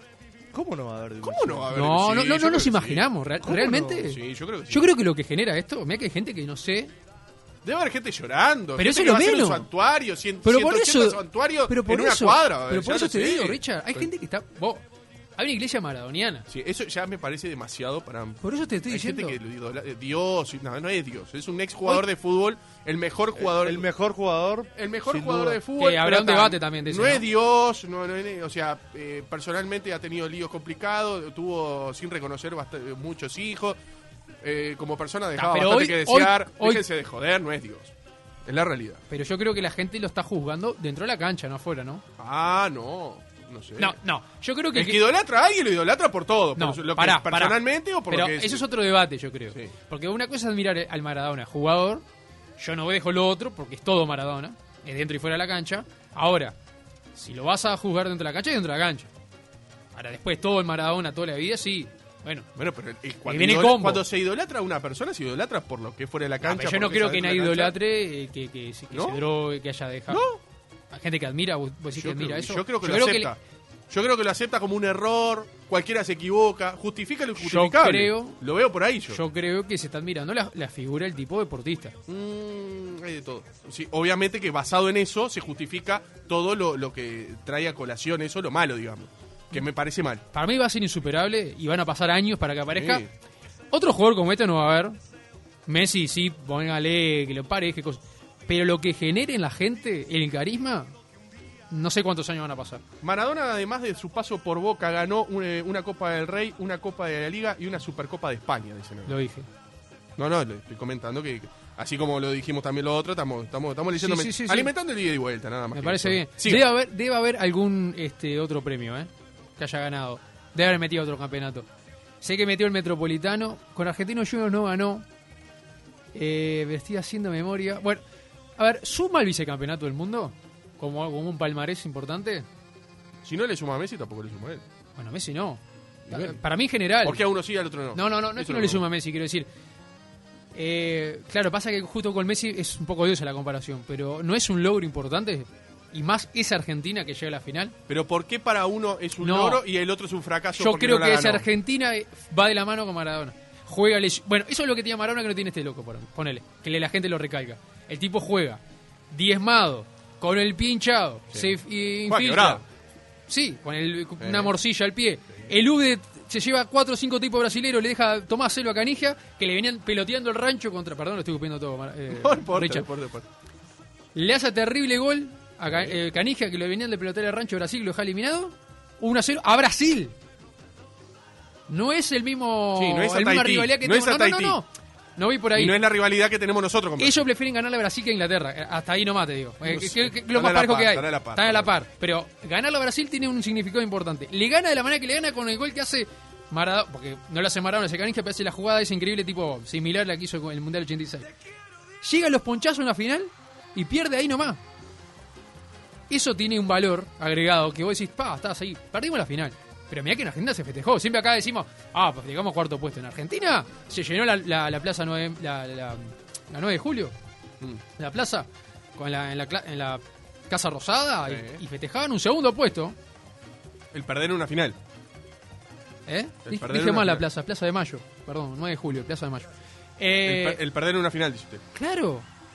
Speaker 3: ¿Cómo no va a haber
Speaker 1: ¿Cómo no va a haber?
Speaker 2: No,
Speaker 1: Sí,
Speaker 2: no, no,
Speaker 1: yo
Speaker 2: no
Speaker 1: creo
Speaker 2: nos
Speaker 1: que sí.
Speaker 2: imaginamos. real-
Speaker 3: ¿Cómo
Speaker 2: ¿Realmente?
Speaker 3: no?
Speaker 1: Sí, yo creo que sí.
Speaker 2: Yo creo que lo que genera esto, mira que hay gente que no sé.
Speaker 1: Debe haber gente llorando.
Speaker 2: Pero
Speaker 1: gente
Speaker 2: eso es
Speaker 1: que
Speaker 2: lo
Speaker 1: va a hacer
Speaker 2: menos.
Speaker 1: un santuario, cien,
Speaker 2: Pero por
Speaker 1: ciento ochenta
Speaker 2: eso.
Speaker 1: santuarios
Speaker 2: pero por
Speaker 1: en una
Speaker 2: eso,
Speaker 1: cuadra.
Speaker 2: Pero
Speaker 1: ya
Speaker 2: por eso
Speaker 1: lo
Speaker 2: te
Speaker 1: sé.
Speaker 2: digo, Richard. Hay
Speaker 1: Pero-
Speaker 2: gente que está. Vos, hay una iglesia maradoniana.
Speaker 1: Sí, eso ya me parece demasiado para.
Speaker 2: Por eso te estoy
Speaker 1: Hay
Speaker 2: diciendo.
Speaker 1: gente que lo idola- eh, Dios, no, no es Dios, es un ex jugador de fútbol, el mejor jugador,
Speaker 3: El mejor jugador.
Speaker 1: el mejor
Speaker 3: sin
Speaker 1: jugador
Speaker 3: duda.
Speaker 1: de fútbol.
Speaker 2: Que habrá
Speaker 1: pero
Speaker 2: un
Speaker 1: tan-
Speaker 2: debate también de eso,
Speaker 1: No
Speaker 2: ¿no?
Speaker 1: es Dios, no, no es- o sea, eh, personalmente ha tenido líos complicados, tuvo sin reconocer bast- muchos hijos. eh, como persona dejaba
Speaker 2: pero
Speaker 1: bastante
Speaker 2: hoy-
Speaker 1: que desear.
Speaker 2: hoy- hoy-
Speaker 1: Déjense de joder, no es Dios. Es la realidad.
Speaker 2: Pero yo creo que la gente lo está juzgando dentro de la cancha, no afuera, ¿no?
Speaker 1: Ah, no. No sé.
Speaker 2: No, no. Yo creo que.
Speaker 1: El que idolatra a alguien lo idolatra por todo.
Speaker 2: No,
Speaker 1: por su- lo que
Speaker 2: pará,
Speaker 1: es personalmente o por
Speaker 2: Pero
Speaker 1: lo que es.
Speaker 2: eso es otro debate, yo creo.
Speaker 1: Sí.
Speaker 2: Porque una cosa es admirar al Maradona, jugador. Yo no dejo lo otro porque es todo Maradona. Es dentro y fuera de la cancha. Ahora, si lo vas a juzgar dentro de la cancha, es dentro de la cancha. Ahora, después todo el Maradona, toda la vida, sí. Bueno.
Speaker 1: Bueno, pero el- cuando,
Speaker 2: viene
Speaker 1: idol-
Speaker 2: combo.
Speaker 1: cuando se idolatra a una persona, se idolatra por lo que es fuera de la
Speaker 2: No,
Speaker 1: cancha.
Speaker 2: pero yo
Speaker 1: por
Speaker 2: no
Speaker 1: lo
Speaker 2: creo
Speaker 1: es
Speaker 2: que
Speaker 1: adentro
Speaker 2: nadie
Speaker 1: de la cancha.
Speaker 2: idolatre, eh, que, que, que
Speaker 1: ¿No?
Speaker 2: se drogue, que haya dejado.
Speaker 1: ¿No?
Speaker 2: Hay gente que admira, vos vos decís
Speaker 1: Yo
Speaker 2: que
Speaker 1: creo,
Speaker 2: admira eso.
Speaker 1: yo creo que lo
Speaker 2: le-
Speaker 1: acepta. Yo creo que lo acepta como un error. Cualquiera se equivoca. Justifica lo
Speaker 2: Yo
Speaker 1: injustificable.
Speaker 2: creo-
Speaker 1: Lo veo por ahí yo.
Speaker 2: Yo creo que se está admirando la, la figura del tipo deportista.
Speaker 1: Mm, hay de todo. Sí, obviamente que basado en eso se justifica todo lo, lo que trae a colación eso, lo malo, digamos. Que me parece mal.
Speaker 2: Para mí va a ser insuperable y van a pasar años para que aparezca.
Speaker 1: Sí.
Speaker 2: Otro jugador como este no va a haber. Messi, sí, póngale, que lo pare, que cosas. Pero lo que genere en la gente, el carisma, no sé cuántos años van a pasar.
Speaker 1: Maradona, además de su paso por Boca, ganó una, una Copa del Rey, una Copa de la Liga y una Supercopa de España, dicen.
Speaker 2: Lo dije.
Speaker 1: No, no, le estoy comentando que, que así como lo dijimos también lo otro, estamos, estamos, estamos leyendo,
Speaker 2: Sí, sí, sí, sí.
Speaker 1: alimentando el ida y vuelta, nada más.
Speaker 2: Me
Speaker 1: que
Speaker 2: parece
Speaker 1: eso.
Speaker 2: bien.
Speaker 1: Sí.
Speaker 2: Debe haber, debe haber algún este otro premio, ¿eh? Que haya ganado. Debe haber metido otro campeonato. Sé que metió el Metropolitano. Con Argentinos Juniors no ganó. Eh, me estoy haciendo memoria. Bueno, a ver, ¿suma el vicecampeonato del mundo? Como, como un palmarés importante.
Speaker 1: Si no le suma a Messi, tampoco le suma a él.
Speaker 2: Bueno, Messi no.
Speaker 1: Y bueno.
Speaker 2: Para mí en general.
Speaker 1: ¿Por qué a uno sí y al otro no?
Speaker 2: No, no, no, no es
Speaker 1: Eso
Speaker 2: que no le suma a Messi, quiero decir. Eh, claro, pasa que justo con Messi es un poco odiosa la comparación, pero ¿no es un logro importante? Y más esa Argentina que llega a la final.
Speaker 1: Pero ¿por qué para uno es un
Speaker 2: No.
Speaker 1: logro y el otro es un fracaso?
Speaker 2: Yo
Speaker 1: porque
Speaker 2: creo
Speaker 1: no la
Speaker 2: que esa
Speaker 1: ganó?
Speaker 2: Argentina eh, va de la mano con Maradona. Juega, les- bueno, eso es lo que tiene Maradona que no tiene este loco, por- ponele, que le- la gente lo recalca. El tipo juega diezmado, con el pie hinchado,
Speaker 1: Sí.
Speaker 2: se eh,
Speaker 1: Juega
Speaker 2: infiltra.
Speaker 1: quebrado.
Speaker 2: Sí, con el- una
Speaker 1: Eh.
Speaker 2: morcilla al pie. El U D se lleva cuatro o cinco tipos brasileños, le deja Tomás Celo a Canigia, que le venían peloteando el rancho contra... Perdón, lo estoy copiando todo, Mar- eh,
Speaker 1: No importa,
Speaker 2: Richard.
Speaker 1: no importa, no importa.
Speaker 2: Le hace terrible gol a Ca- eh, Canigia, que le venían de pelotear el rancho de Brasil, lo deja eliminado. uno a cero a Brasil. No es el mismo.
Speaker 1: Sí, no es
Speaker 2: la
Speaker 1: a
Speaker 2: misma
Speaker 1: Tahití,
Speaker 2: rivalidad que
Speaker 1: no es
Speaker 2: tenemos.
Speaker 1: a
Speaker 2: No, no,
Speaker 1: Tahití.
Speaker 2: no, no. No voy por ahí.
Speaker 1: Y no es la rivalidad que tenemos nosotros con
Speaker 2: Ellos prefieren ganarle a Brasil que a Inglaterra. Eh, Hasta ahí nomás te digo. Eh,
Speaker 1: No
Speaker 2: que-
Speaker 1: sé.
Speaker 2: que- que lo
Speaker 1: Están
Speaker 2: más
Speaker 1: a la
Speaker 2: parejo
Speaker 1: par,
Speaker 2: que hay.
Speaker 1: están a la par.
Speaker 2: Están a la par. Pero ganarle a Brasil tiene un significado importante. Le gana de la manera que le gana con el gol que hace Maradona. Porque no lo hace Maradona, ese Canija, pero hace la jugada esa increíble, tipo similar a la que hizo con el Mundial ochenta y seis. Llega a los ponchazos en la final y pierde ahí nomás. Eso tiene un valor agregado que vos decís, pa, estás ahí. Perdimos la final. Pero mirá que en Argentina se festejó. Siempre acá decimos, ah, pues llegamos a cuarto puesto. En Argentina se llenó la, la, la plaza nueve, la, la, la nueve de julio,
Speaker 1: Mm.
Speaker 2: la plaza, con la, en, la, cla- en la Casa Rosada
Speaker 1: Sí.
Speaker 2: y, y festejaban un segundo puesto.
Speaker 1: El perder en una final.
Speaker 2: ¿Eh?
Speaker 1: El
Speaker 2: Dije,
Speaker 1: perder
Speaker 2: dije
Speaker 1: una
Speaker 2: mal la
Speaker 1: final.
Speaker 2: plaza, Plaza de Mayo. Perdón, nueve de julio, Plaza de Mayo.
Speaker 1: El,
Speaker 2: Eh,
Speaker 1: per- el perder en una final, dice usted.
Speaker 2: Claro.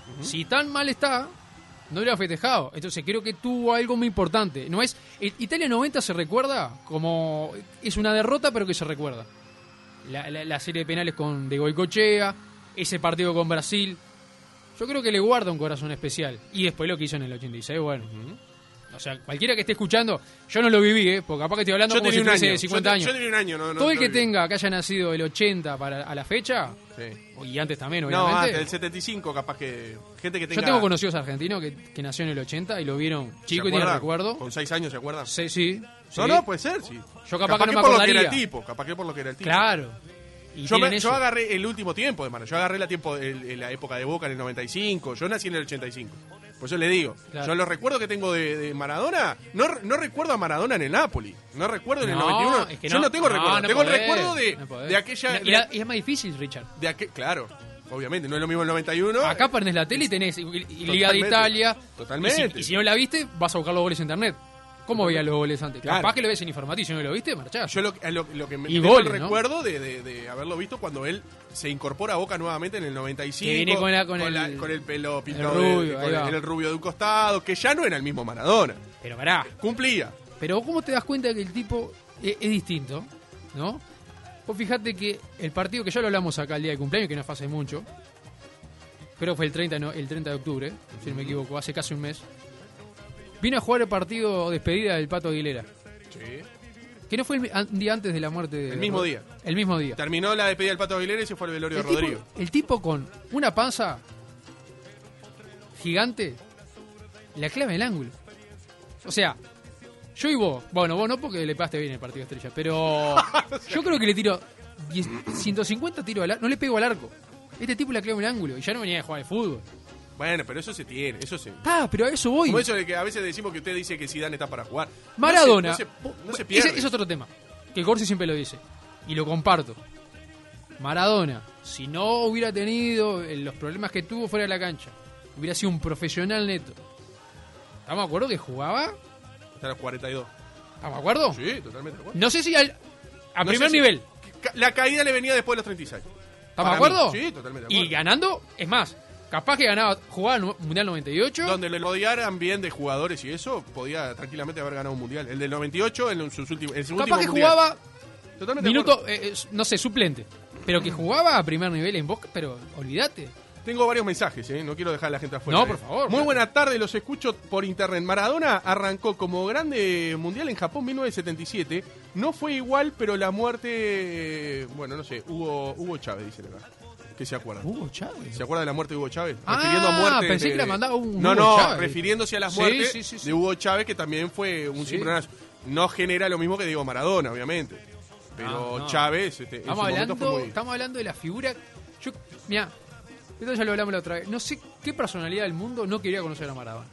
Speaker 2: Uh-huh. Si tan mal está, no hubiera festejado. Entonces creo que tuvo algo muy importante. No es Italia noventa se recuerda como... Es una derrota, pero que se recuerda. La, la, la serie de penales con de Goicoechea, ese partido con Brasil. Yo creo que le guarda un corazón especial. Y después lo que hizo en el ochenta y seis, bueno... Uh-huh. O sea, cualquiera que esté escuchando, yo no lo viví, ¿eh? Porque capaz que estoy hablando
Speaker 1: yo
Speaker 2: como si tuviese cincuenta
Speaker 1: yo
Speaker 2: años.
Speaker 1: Yo tenía un año, no, no,
Speaker 2: Todo el
Speaker 1: no
Speaker 2: que
Speaker 1: viví.
Speaker 2: tenga, que haya nacido del ochenta para a la fecha,
Speaker 1: sí.
Speaker 2: Y antes también, obviamente.
Speaker 1: No, antes del setenta y cinco, capaz que gente que tenga...
Speaker 2: Yo tengo conocidos argentinos que, que nació en el ochenta y lo vieron chico y tienen recuerdo.
Speaker 1: Con seis años, ¿se acuerdan?
Speaker 2: Sí, sí.
Speaker 1: No,
Speaker 2: sí.
Speaker 1: no, puede ser, sí.
Speaker 2: Yo capaz, capaz que no
Speaker 1: que
Speaker 2: me
Speaker 1: por
Speaker 2: acordaría.
Speaker 1: Lo que era el tipo, capaz que por lo que era el tipo.
Speaker 2: Claro. Y
Speaker 1: yo, me,
Speaker 2: eso.
Speaker 1: yo agarré el último tiempo, hermano. Yo agarré la, tiempo, el, el, la época de Boca en el noventa y cinco. Yo nací en el ochenta y cinco. Por eso le digo. Claro. Yo los recuerdos que tengo de, de Maradona, no, no recuerdo a Maradona en el Napoli. No recuerdo en el
Speaker 2: no,
Speaker 1: noventa y uno.
Speaker 2: Es que
Speaker 1: yo
Speaker 2: no,
Speaker 1: no tengo
Speaker 2: no,
Speaker 1: recuerdo.
Speaker 2: No
Speaker 1: tengo
Speaker 2: podés,
Speaker 1: el recuerdo de,
Speaker 2: no
Speaker 1: de aquella...
Speaker 2: Y, la, y es más difícil, Richard.
Speaker 1: De aquel, claro, obviamente. No es lo mismo el noventa y uno.
Speaker 2: Acá prendés la tele y tenés y, y Liga de Italia.
Speaker 1: Totalmente.
Speaker 2: Y si, y si no la viste, vas a buscar los goles en internet. ¿Cómo veías los goles antes?
Speaker 1: Claro.
Speaker 2: Capaz que lo ves en informativo, si no lo viste, marchás.
Speaker 1: Yo lo, lo, lo que me
Speaker 2: y
Speaker 1: tengo
Speaker 2: goles,
Speaker 1: el
Speaker 2: ¿no?
Speaker 1: recuerdo de, de, de haberlo visto cuando él se incorpora a Boca nuevamente en el noventa y cinco.
Speaker 2: Que viene con, la, con,
Speaker 1: con,
Speaker 2: el,
Speaker 1: la, con el pelo pintado,
Speaker 2: el rubio,
Speaker 1: de, con el, el rubio de un costado, que ya no era el mismo Maradona.
Speaker 2: Pero pará.
Speaker 1: Cumplía.
Speaker 2: Pero ¿cómo te das cuenta que el tipo es, es distinto? ¿No? Vos fijate que el partido que ya lo hablamos acá el día de cumpleaños, que no fue hace mucho, creo que fue el treinta, no, el treinta de octubre, si no me equivoco, hace casi un mes. Vino a jugar el partido despedida del Pato Aguilera.
Speaker 1: Sí.
Speaker 2: Que no fue el, un día antes de la muerte de...
Speaker 1: El mismo
Speaker 2: de,
Speaker 1: día.
Speaker 2: El mismo día.
Speaker 1: Terminó la despedida del Pato Aguilera y se fue al velorio
Speaker 2: el
Speaker 1: de
Speaker 2: tipo,
Speaker 1: Rodrigo.
Speaker 2: El tipo con una panza gigante la clava en el ángulo. O sea, yo y vos, bueno, vos no porque le pasaste bien el partido estrella, pero yo creo que le tiro ciento cincuenta tiros al arco, no le pego al arco. Este tipo la clava en el ángulo y ya no venía a jugar al fútbol.
Speaker 1: Bueno, pero eso se tiene, eso se...
Speaker 2: Ah, pero a eso voy.
Speaker 1: Como eso de que a veces decimos que usted dice que Zidane está para jugar.
Speaker 2: Maradona.
Speaker 1: No se, no se, no se pierde.
Speaker 2: Ese es otro tema, que Corsi siempre lo dice, y lo comparto. Maradona, si no hubiera tenido los problemas que tuvo fuera de la cancha, hubiera sido un profesional neto. ¿Estamos de acuerdo que jugaba?
Speaker 1: Hasta los cuarenta y dos.
Speaker 2: ¿Estamos de acuerdo?
Speaker 1: Sí, totalmente de acuerdo.
Speaker 2: No sé si al, a
Speaker 1: no
Speaker 2: primer
Speaker 1: sé si,
Speaker 2: nivel.
Speaker 1: La caída le venía después de los treinta y seis.
Speaker 2: ¿Estamos de acuerdo?
Speaker 1: Mí. Sí, totalmente de acuerdo.
Speaker 2: Y ganando, es más, capaz que ganaba, jugaba el Mundial noventa y ocho.
Speaker 1: Donde le rodearan bien de jugadores y eso, podía tranquilamente haber ganado un Mundial. El del noventa y ocho, en sus últimos, en su
Speaker 2: capaz que
Speaker 1: mundial.
Speaker 2: jugaba
Speaker 1: totalmente
Speaker 2: minuto, eh, no sé, suplente. Pero que jugaba a primer nivel en Boca, pero olvídate.
Speaker 1: Tengo varios mensajes, ¿eh? No quiero dejar a la gente afuera.
Speaker 2: No,
Speaker 1: ¿eh?
Speaker 2: por favor.
Speaker 1: Muy
Speaker 2: claro.
Speaker 1: buena tarde, los escucho por internet. Maradona arrancó como grande mundial en Japón mil novecientos setenta y siete. No fue igual, pero la muerte... Bueno, no sé, Hugo, Hugo Chávez, dice acá. ¿Qué se acuerda?
Speaker 2: Hugo Chávez.
Speaker 1: ¿Se acuerda de la muerte de Hugo Chávez?
Speaker 2: Ah,
Speaker 1: refiriendo a muerte
Speaker 2: pensé
Speaker 1: de,
Speaker 2: que la mandaba un
Speaker 1: No,
Speaker 2: Hugo
Speaker 1: no,
Speaker 2: Chávez.
Speaker 1: refiriéndose a las
Speaker 2: Sí,
Speaker 1: muertes
Speaker 2: sí, sí, sí.
Speaker 1: de Hugo Chávez, que también fue un
Speaker 2: Sí.
Speaker 1: cimbronazo. No genera lo mismo que Diego Maradona, obviamente. Pero
Speaker 2: Ah, no.
Speaker 1: Chávez, este, en su
Speaker 2: Estamos
Speaker 1: momento
Speaker 2: hablando,
Speaker 1: fue muy...
Speaker 2: estamos hablando de la figura. Yo, mira, esto ya lo hablamos la otra vez. No sé qué personalidad del mundo no quería conocer a Maradona.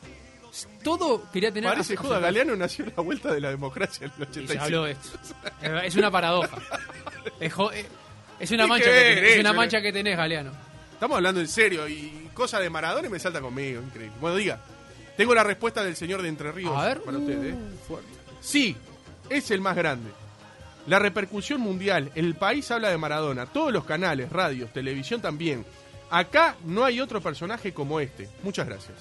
Speaker 2: Todo quería tener.
Speaker 1: Parece joda, Galeano nació a la vuelta de la democracia en el
Speaker 2: Y
Speaker 1: ochenta y
Speaker 2: se
Speaker 1: siete.
Speaker 2: habló de esto. Es una paradoja. Es, jo- es una
Speaker 1: ¿Qué
Speaker 2: mancha
Speaker 1: que
Speaker 2: que,
Speaker 1: ver,
Speaker 2: tenés, es
Speaker 1: eh?
Speaker 2: una
Speaker 1: Yo
Speaker 2: mancha
Speaker 1: no-
Speaker 2: que tenés, Galeano.
Speaker 1: Estamos hablando en serio y cosa de Maradona y me salta conmigo, increíble. Bueno, diga, tengo la respuesta del señor de Entre Ríos
Speaker 2: A ver.
Speaker 1: para usted, ¿eh?
Speaker 2: Uh, fuerte.
Speaker 1: Sí, es el más grande. La repercusión mundial, el país habla de Maradona, todos los canales, radios, televisión también. Acá no hay otro personaje como este. Muchas gracias.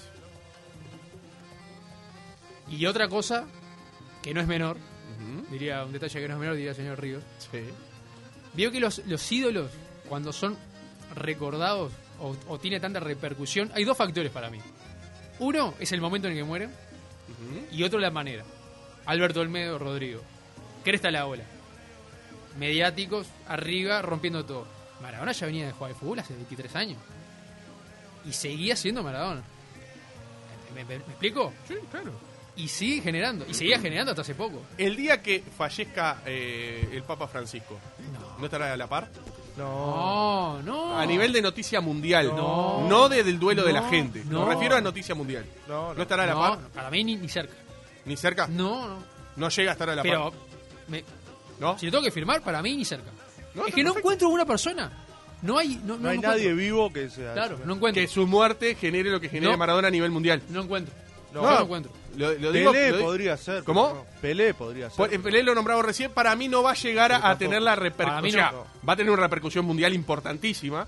Speaker 2: Y otra cosa que no es menor,
Speaker 1: Ujú.
Speaker 2: diría un detalle que no es menor, diría el señor Ríos.
Speaker 1: Sí.
Speaker 2: Vio que los, los ídolos, cuando son recordados o, o tiene tanta repercusión, hay dos factores para mí. Uno es el momento en el que mueren
Speaker 1: Ujú.
Speaker 2: y otro la manera. Alberto Olmedo, Rodrigo. Cresta la ola. Mediáticos, arriba, rompiendo todo. Maradona ya venía de jugar de fútbol hace veintitrés años. Y seguía siendo Maradona. ¿Me, me- me explico?
Speaker 1: Sí, claro.
Speaker 2: Y sigue generando. Y seguía generando hasta hace poco.
Speaker 1: El día que fallezca eh, el Papa Francisco,
Speaker 2: No.
Speaker 1: ¿no estará a la par?
Speaker 3: No.
Speaker 2: No, no.
Speaker 1: A nivel de noticia mundial,
Speaker 2: No.
Speaker 1: no de, del duelo de la
Speaker 2: No,
Speaker 1: gente.
Speaker 2: no.
Speaker 1: Me refiero a noticia mundial.
Speaker 3: No,
Speaker 1: ¿No,
Speaker 3: no.
Speaker 1: estará a la
Speaker 2: No,
Speaker 1: par?
Speaker 2: para mí ni, ni cerca.
Speaker 1: ¿Ni cerca?
Speaker 2: No, no.
Speaker 1: No llega a estar a la
Speaker 2: Pero
Speaker 1: par.
Speaker 2: me-
Speaker 1: ¿No?
Speaker 2: si lo tengo que firmar, para mí ni cerca.
Speaker 1: No,
Speaker 2: es
Speaker 1: está
Speaker 2: que no
Speaker 1: perfecto.
Speaker 2: encuentro una persona. No hay, no,
Speaker 3: No hay
Speaker 2: encuentro.
Speaker 3: nadie vivo que sea.
Speaker 2: Claro, no encuentro.
Speaker 1: Que su muerte genere lo que genere
Speaker 2: No.
Speaker 1: Maradona a nivel mundial.
Speaker 2: No encuentro.
Speaker 3: No.
Speaker 2: No, no encuentro.
Speaker 1: Lo, lo digo,
Speaker 3: Pelé
Speaker 1: lo di-
Speaker 3: podría ser.
Speaker 1: ¿Cómo?
Speaker 3: pero no. Pelé podría ser.
Speaker 1: Por- en Pelé lo nombrado recién, para mí no va a llegar a,
Speaker 3: Pero
Speaker 1: a
Speaker 3: tampoco.
Speaker 1: tener la
Speaker 2: Para mí
Speaker 1: repercusión.
Speaker 2: no.
Speaker 1: Va a tener una repercusión mundial importantísima,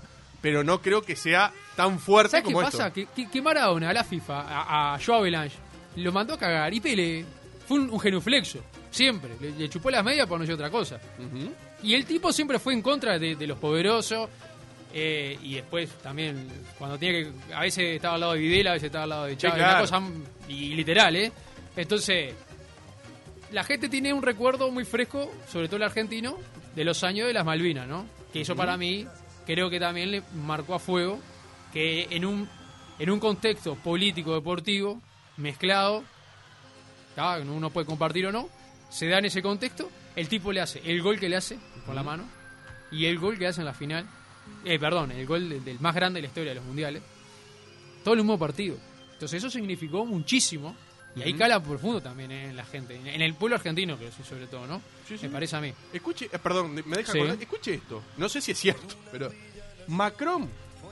Speaker 1: pero no creo que sea tan fuerte
Speaker 2: ¿Sabes qué
Speaker 1: como
Speaker 2: pasa?
Speaker 1: esto.
Speaker 2: Que, que, que Maradona, a la FIFA, a, a Joao Belange, lo mandó a cagar y Pele fue un, un genuflexo, siempre. Le, le chupó las medias por no decir otra cosa.
Speaker 1: Ujú.
Speaker 2: Y el tipo siempre fue en contra de, de los poderosos. Eh, y después también, cuando tenía que. A veces estaba al lado de Videla, a veces estaba al lado de Chávez.
Speaker 1: claro.
Speaker 2: Una cosa. Y literal, ¿eh? Entonces, la gente tiene un recuerdo muy fresco, sobre todo el argentino, de los años de las Malvinas, ¿no? Que eso para mí, creo que también le marcó a fuego que en un, en un contexto político-deportivo mezclado, ¿tá? Uno puede compartir o no, se da en ese contexto, el tipo le hace el gol que le hace con la mano y el gol que hace en la final, eh, perdón, el gol del, del más grande de la historia de los mundiales, todo en un mismo partido. Entonces eso significó muchísimo y ahí
Speaker 1: Ujú.
Speaker 2: cala profundo también eh, en la gente, en el pueblo argentino, creo, sobre todo, ¿no?
Speaker 1: Sí, sí.
Speaker 2: Me parece a mí.
Speaker 1: Escuche, eh, perdón, me deja
Speaker 2: Sí.
Speaker 1: acordar. Escuche esto. No sé si es cierto, pero Macron,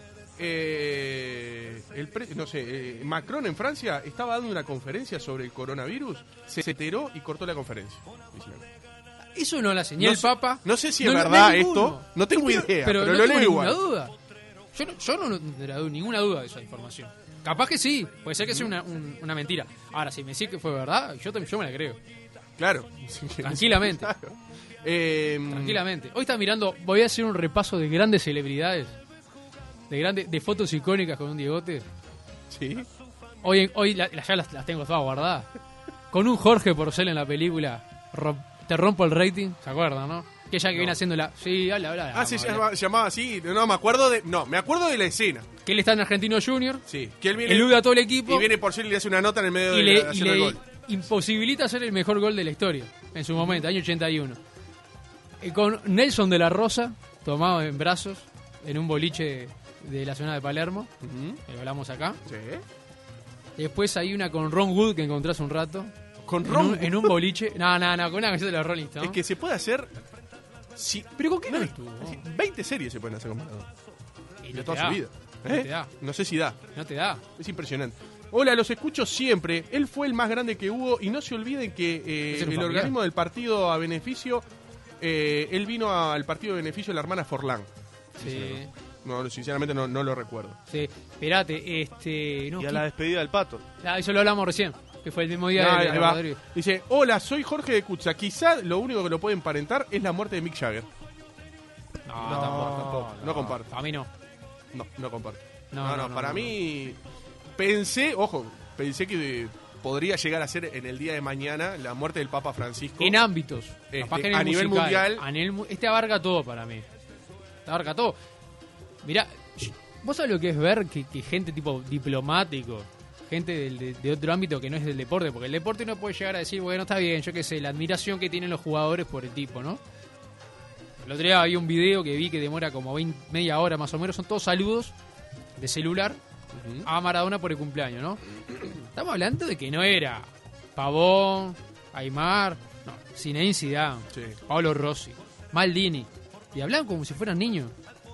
Speaker 1: eh, el pre- no sé, eh, Macron en Francia estaba dando una conferencia sobre el coronavirus, se enteró y cortó la conferencia. Diciendo.
Speaker 2: Eso no la señal
Speaker 1: No
Speaker 2: el
Speaker 1: sé-
Speaker 2: Papa.
Speaker 1: no sé si es
Speaker 2: No, no,
Speaker 1: verdad
Speaker 2: no hay ninguno.
Speaker 1: esto, no tengo idea, pero
Speaker 2: no
Speaker 1: lo
Speaker 2: tengo
Speaker 1: leo
Speaker 2: ninguna
Speaker 1: igual.
Speaker 2: duda. Yo no, yo no tendré ninguna duda de esa información. Capaz que sí, puede ser que sea una, un- una mentira. Ahora, si me decís que fue verdad, yo, tam- yo me la creo.
Speaker 1: Claro.
Speaker 2: Tranquilamente.
Speaker 1: Claro. Eh,
Speaker 2: Tranquilamente. Hoy está mirando, voy a hacer un repaso de grandes celebridades. De grandes, de fotos icónicas con un Diegote.
Speaker 1: Sí.
Speaker 2: Hoy, hoy la- la- ya las, las tengo todas guardadas. Con un Jorge Porcel en la película, Ro- Te rompo el rating, ¿se acuerdan, no? Que ella que viene haciendo la... Sí, habla, habla.
Speaker 1: Ah, sí, se
Speaker 2: habla.
Speaker 1: llamaba, se llamaba así. No, me acuerdo de. No, me acuerdo de la escena.
Speaker 2: Que él está en Argentino Junior,
Speaker 1: Sí. Que él viene.
Speaker 2: elude a todo el equipo.
Speaker 1: Y viene por ser y le hace una nota en el medio
Speaker 2: y
Speaker 1: de
Speaker 2: le,
Speaker 1: la-
Speaker 2: y
Speaker 1: haciendo el
Speaker 2: le
Speaker 1: gol.
Speaker 2: imposibilita hacer el mejor gol de la historia en su momento, año ochenta y uno. Eh, con Nelson de la Rosa, tomado en brazos, en un boliche de la zona de Palermo,
Speaker 1: Ujú.
Speaker 2: que lo hablamos acá.
Speaker 1: Sí.
Speaker 2: Después hay una con Ron Wood que encontré hace un rato.
Speaker 1: Con
Speaker 2: En
Speaker 1: Ron.
Speaker 2: un, en un boliche. No, no, no, con una camiseta de los Rolling Stones.
Speaker 1: Es que se puede hacer. Sí.
Speaker 2: ¿Pero con qué no
Speaker 1: No,
Speaker 2: estuvo?
Speaker 1: así, veinte series se pueden hacer con Maradona.
Speaker 2: Y
Speaker 1: De
Speaker 2: no te
Speaker 1: toda
Speaker 2: da,
Speaker 1: su vida.
Speaker 2: no
Speaker 1: ¿Eh?
Speaker 2: te da.
Speaker 1: No sé si da.
Speaker 2: No te da.
Speaker 1: Es impresionante. Hola, los escucho siempre. Él fue el más grande que hubo y no se olviden que eh,
Speaker 2: Ese era un
Speaker 1: el
Speaker 2: familiar.
Speaker 1: organismo del partido a beneficio, eh, él vino a- al partido de beneficio de la hermana Forlán.
Speaker 2: Sí,
Speaker 1: No, sinceramente no, no lo recuerdo.
Speaker 2: sí. Esperate, este... No,
Speaker 3: Y a
Speaker 2: ¿qué-
Speaker 3: la despedida del Pato.
Speaker 2: Ah, eso lo hablamos recién, que fue el mismo día
Speaker 1: Ah,
Speaker 2: de,
Speaker 1: ahí
Speaker 2: de
Speaker 1: va.
Speaker 2: Rodríguez.
Speaker 1: Dice, hola, soy Jorge de Cucha. Quizá lo único que lo puede emparentar es la muerte de Mick Jagger.
Speaker 2: No,
Speaker 1: No,
Speaker 2: tampoco.
Speaker 1: tampoco. No comparto.
Speaker 2: A mí no.
Speaker 1: No, no comparto.
Speaker 2: No,
Speaker 1: No, no,
Speaker 2: no, no,
Speaker 1: para
Speaker 2: no.
Speaker 1: mí pensé, ojo, pensé que podría llegar a ser en el día de mañana la muerte del Papa Francisco.
Speaker 2: En ámbitos.
Speaker 1: Este,
Speaker 2: Capaz que en el
Speaker 1: a nivel
Speaker 2: musical,
Speaker 1: mundial.
Speaker 2: a nivel mu- este abarca todo para mí. Este abarca todo. Mirá, sh- vos sabés lo que es ver que, que gente tipo diplomático, gente del- de, de otro ámbito que no es del deporte, porque el deporte no puede llegar a decir, bueno, está bien, yo qué sé, la admiración que tienen los jugadores por el tipo, ¿no? El otro día había un video que vi que demora como veinte, media hora más o menos, son todos saludos de celular
Speaker 1: Ujú.
Speaker 2: a Maradona por el cumpleaños, ¿no? Estamos hablando de que no era Pavón, Aymar, no, Zinedine Zidane,
Speaker 1: Sí.
Speaker 2: Paolo Rossi, Maldini, y hablaban como si fueran niños.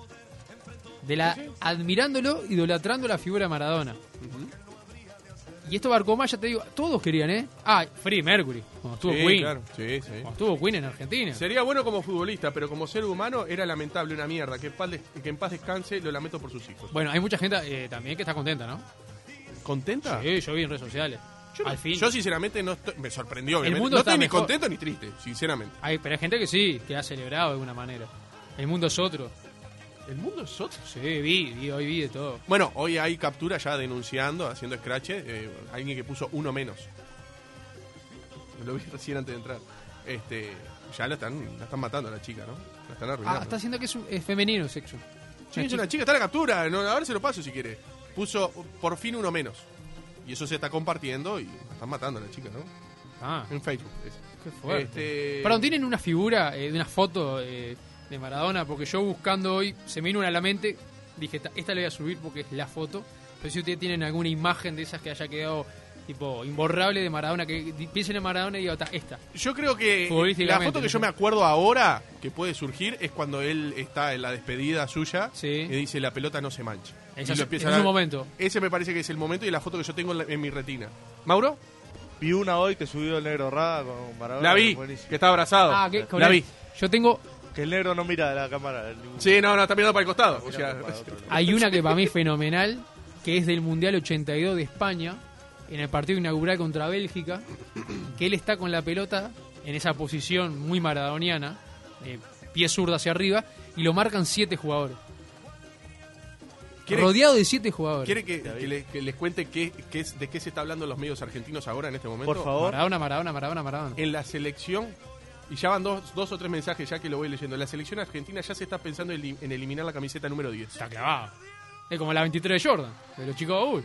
Speaker 2: De la, admirándolo, idolatrando la figura de Maradona.
Speaker 1: Ujú.
Speaker 2: Y esto abarcó más, ya te digo, todos querían, ¿eh? Ah, Freddie Mercury, cuando estuvo
Speaker 1: Sí,
Speaker 2: Queen.
Speaker 1: claro. Sí, sí.
Speaker 2: Cuando estuvo Queen en Argentina.
Speaker 1: Sería bueno como futbolista, pero como ser humano era lamentable, una mierda. Que, en paz des- que en paz descanse, lo lamento por sus hijos.
Speaker 2: Bueno, hay mucha gente eh, también que está contenta, ¿no?
Speaker 1: ¿Contenta?
Speaker 2: Sí, yo vi en redes sociales.
Speaker 1: Yo, no-
Speaker 2: Al fin.
Speaker 1: yo sinceramente no estoy, me sorprendió, obviamente.
Speaker 2: mundo
Speaker 1: No
Speaker 2: está
Speaker 1: estoy ni
Speaker 2: mejor.
Speaker 1: contento ni triste, sinceramente.
Speaker 2: Hay, pero hay gente que sí, que ha celebrado de alguna manera. El mundo es otro.
Speaker 1: El mundo es otro.
Speaker 2: Sí, vi, vi, hoy vi de todo.
Speaker 1: Bueno, hoy hay captura ya denunciando, haciendo scratch, eh, alguien que puso uno menos. Lo vi recién antes de entrar. Este, ya la están, la están matando a la chica, ¿no? La están arruinando.
Speaker 2: Ah, está haciendo que es, un- es femenino el sexo.
Speaker 1: Sí, es una chica, está la captura. No, ahora se lo paso si quiere. Puso por fin uno menos. Y eso se está compartiendo y la están matando a la chica, ¿no?
Speaker 2: Ah,
Speaker 1: En Facebook. es.
Speaker 2: qué fuerte.
Speaker 1: Este,
Speaker 2: Perdón, ¿tienen una figura, eh, de una foto eh, de Maradona? Porque yo buscando hoy, se me vino una a la mente, dije, esta, esta la voy a subir porque es la foto. Pero si ustedes tienen alguna imagen de esas que haya quedado tipo imborrable de Maradona, que di- piensen en Maradona y digan, "Ta, esta".
Speaker 1: Yo creo que la
Speaker 2: Futbolísticamente,
Speaker 1: foto que yo
Speaker 2: ¿no?
Speaker 1: me acuerdo ahora que puede surgir es cuando él está en la despedida suya
Speaker 2: Sí.
Speaker 1: y dice la pelota no se mancha.
Speaker 2: Ese
Speaker 1: Y
Speaker 2: es,
Speaker 1: lo empieza
Speaker 2: ese
Speaker 1: a
Speaker 2: es un
Speaker 1: dar-
Speaker 2: momento.
Speaker 1: Ese me parece que es el momento y la foto que yo tengo en, la- en mi retina. ¿Mauro?
Speaker 3: Vi una hoy que subió el Negro Rada con Maradona.
Speaker 1: La vi,
Speaker 3: buenísimo.
Speaker 1: que está abrazado.
Speaker 2: Ah, ¿qué? Con
Speaker 1: La
Speaker 2: él.
Speaker 1: vi.
Speaker 2: Yo tengo
Speaker 3: Que el negro no mira de la cámara.
Speaker 1: Sí, no, no, está mirando para el costado. O sea,
Speaker 3: Para otro lado.
Speaker 2: Hay una que para mí es fenomenal, que es del Mundial ochenta y dos de España, en el partido inaugural contra Bélgica, que él está con la pelota en esa posición muy maradoniana, eh, pie zurdo hacia arriba, y lo marcan siete jugadores.
Speaker 1: ¿Quiere-
Speaker 2: Rodeado de siete jugadores.
Speaker 1: ¿Quiere que, que le- que les cuente qué, qué es, de qué se está hablando en los medios argentinos ahora en este momento?
Speaker 3: Por favor.
Speaker 2: Maradona, Maradona, Maradona, Maradona.
Speaker 1: En la selección, y ya van dos, dos o tres mensajes ya que lo voy leyendo, en la selección argentina ya se está pensando en, en eliminar la camiseta número diez.
Speaker 2: Está clavado. Es como la veintitrés de Jordan, de los chicos de Bull.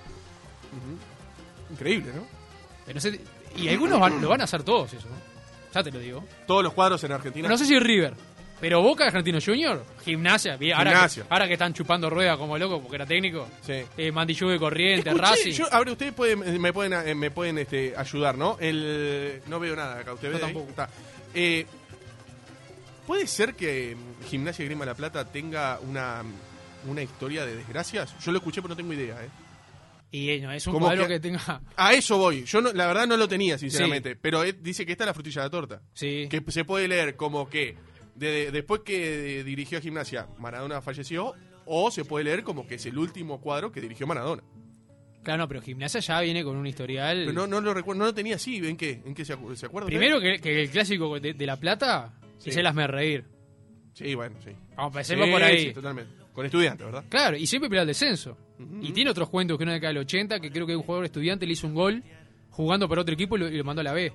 Speaker 1: Increíble, ¿no?
Speaker 2: Pero no sé- y algunos van- lo van a hacer todos eso, ¿no? Ya te lo digo.
Speaker 1: Todos los cuadros en Argentina.
Speaker 2: No sé si River, pero Boca, Argentino Junior, Gimnasia, bien, ahora,
Speaker 1: Gimnasia.
Speaker 2: Que, ahora que están chupando rueda como loco porque era técnico,
Speaker 1: Sí.
Speaker 2: eh, Mandillú de Corriente,
Speaker 1: Escuché,
Speaker 2: Racing.
Speaker 1: yo- a ver, ustedes pueden, me pueden, eh, me pueden este, ayudar, ¿no? El, no veo nada acá, ¿usted ve?
Speaker 2: Yo
Speaker 1: ahí?
Speaker 2: tampoco.
Speaker 1: Está. Eh, ¿Puede ser que mm, Gimnasia y Grima La Plata tenga una, una historia de desgracias? Yo lo escuché, pero no tengo idea, ¿eh?
Speaker 2: Y eh, no, es un
Speaker 1: Como
Speaker 2: cuadro
Speaker 1: que-
Speaker 2: que, tenga.
Speaker 1: A eso voy. Yo no- la verdad no lo tenía, sinceramente. Pero él dice que esta es la frutilla de la torta.
Speaker 2: Sí.
Speaker 1: Que se puede leer como que de- de- después que dirigió a Gimnasia, Maradona falleció. O se puede leer como que es el último cuadro que dirigió Maradona.
Speaker 2: Claro, no, pero Gimnasia ya viene con un historial.
Speaker 1: Pero no, no lo recuerdo, no lo tenía así. ¿En qué? ¿En qué se, acu- se acuerda? usted?
Speaker 2: Primero que, que el clásico de, de La Plata
Speaker 1: Sí.
Speaker 2: es el hazme reír.
Speaker 1: Sí, bueno, sí.
Speaker 2: Vamos, empecemos
Speaker 1: Sí,
Speaker 2: por ahí.
Speaker 1: sí, totalmente. Con estudiantes, ¿verdad?
Speaker 2: Claro, y siempre pelea el descenso.
Speaker 1: Ujú.
Speaker 2: Y tiene otros cuentos que uno de acá del ochenta, que creo que un jugador estudiante le hizo un gol jugando por otro equipo y lo, y lo mandó a la B.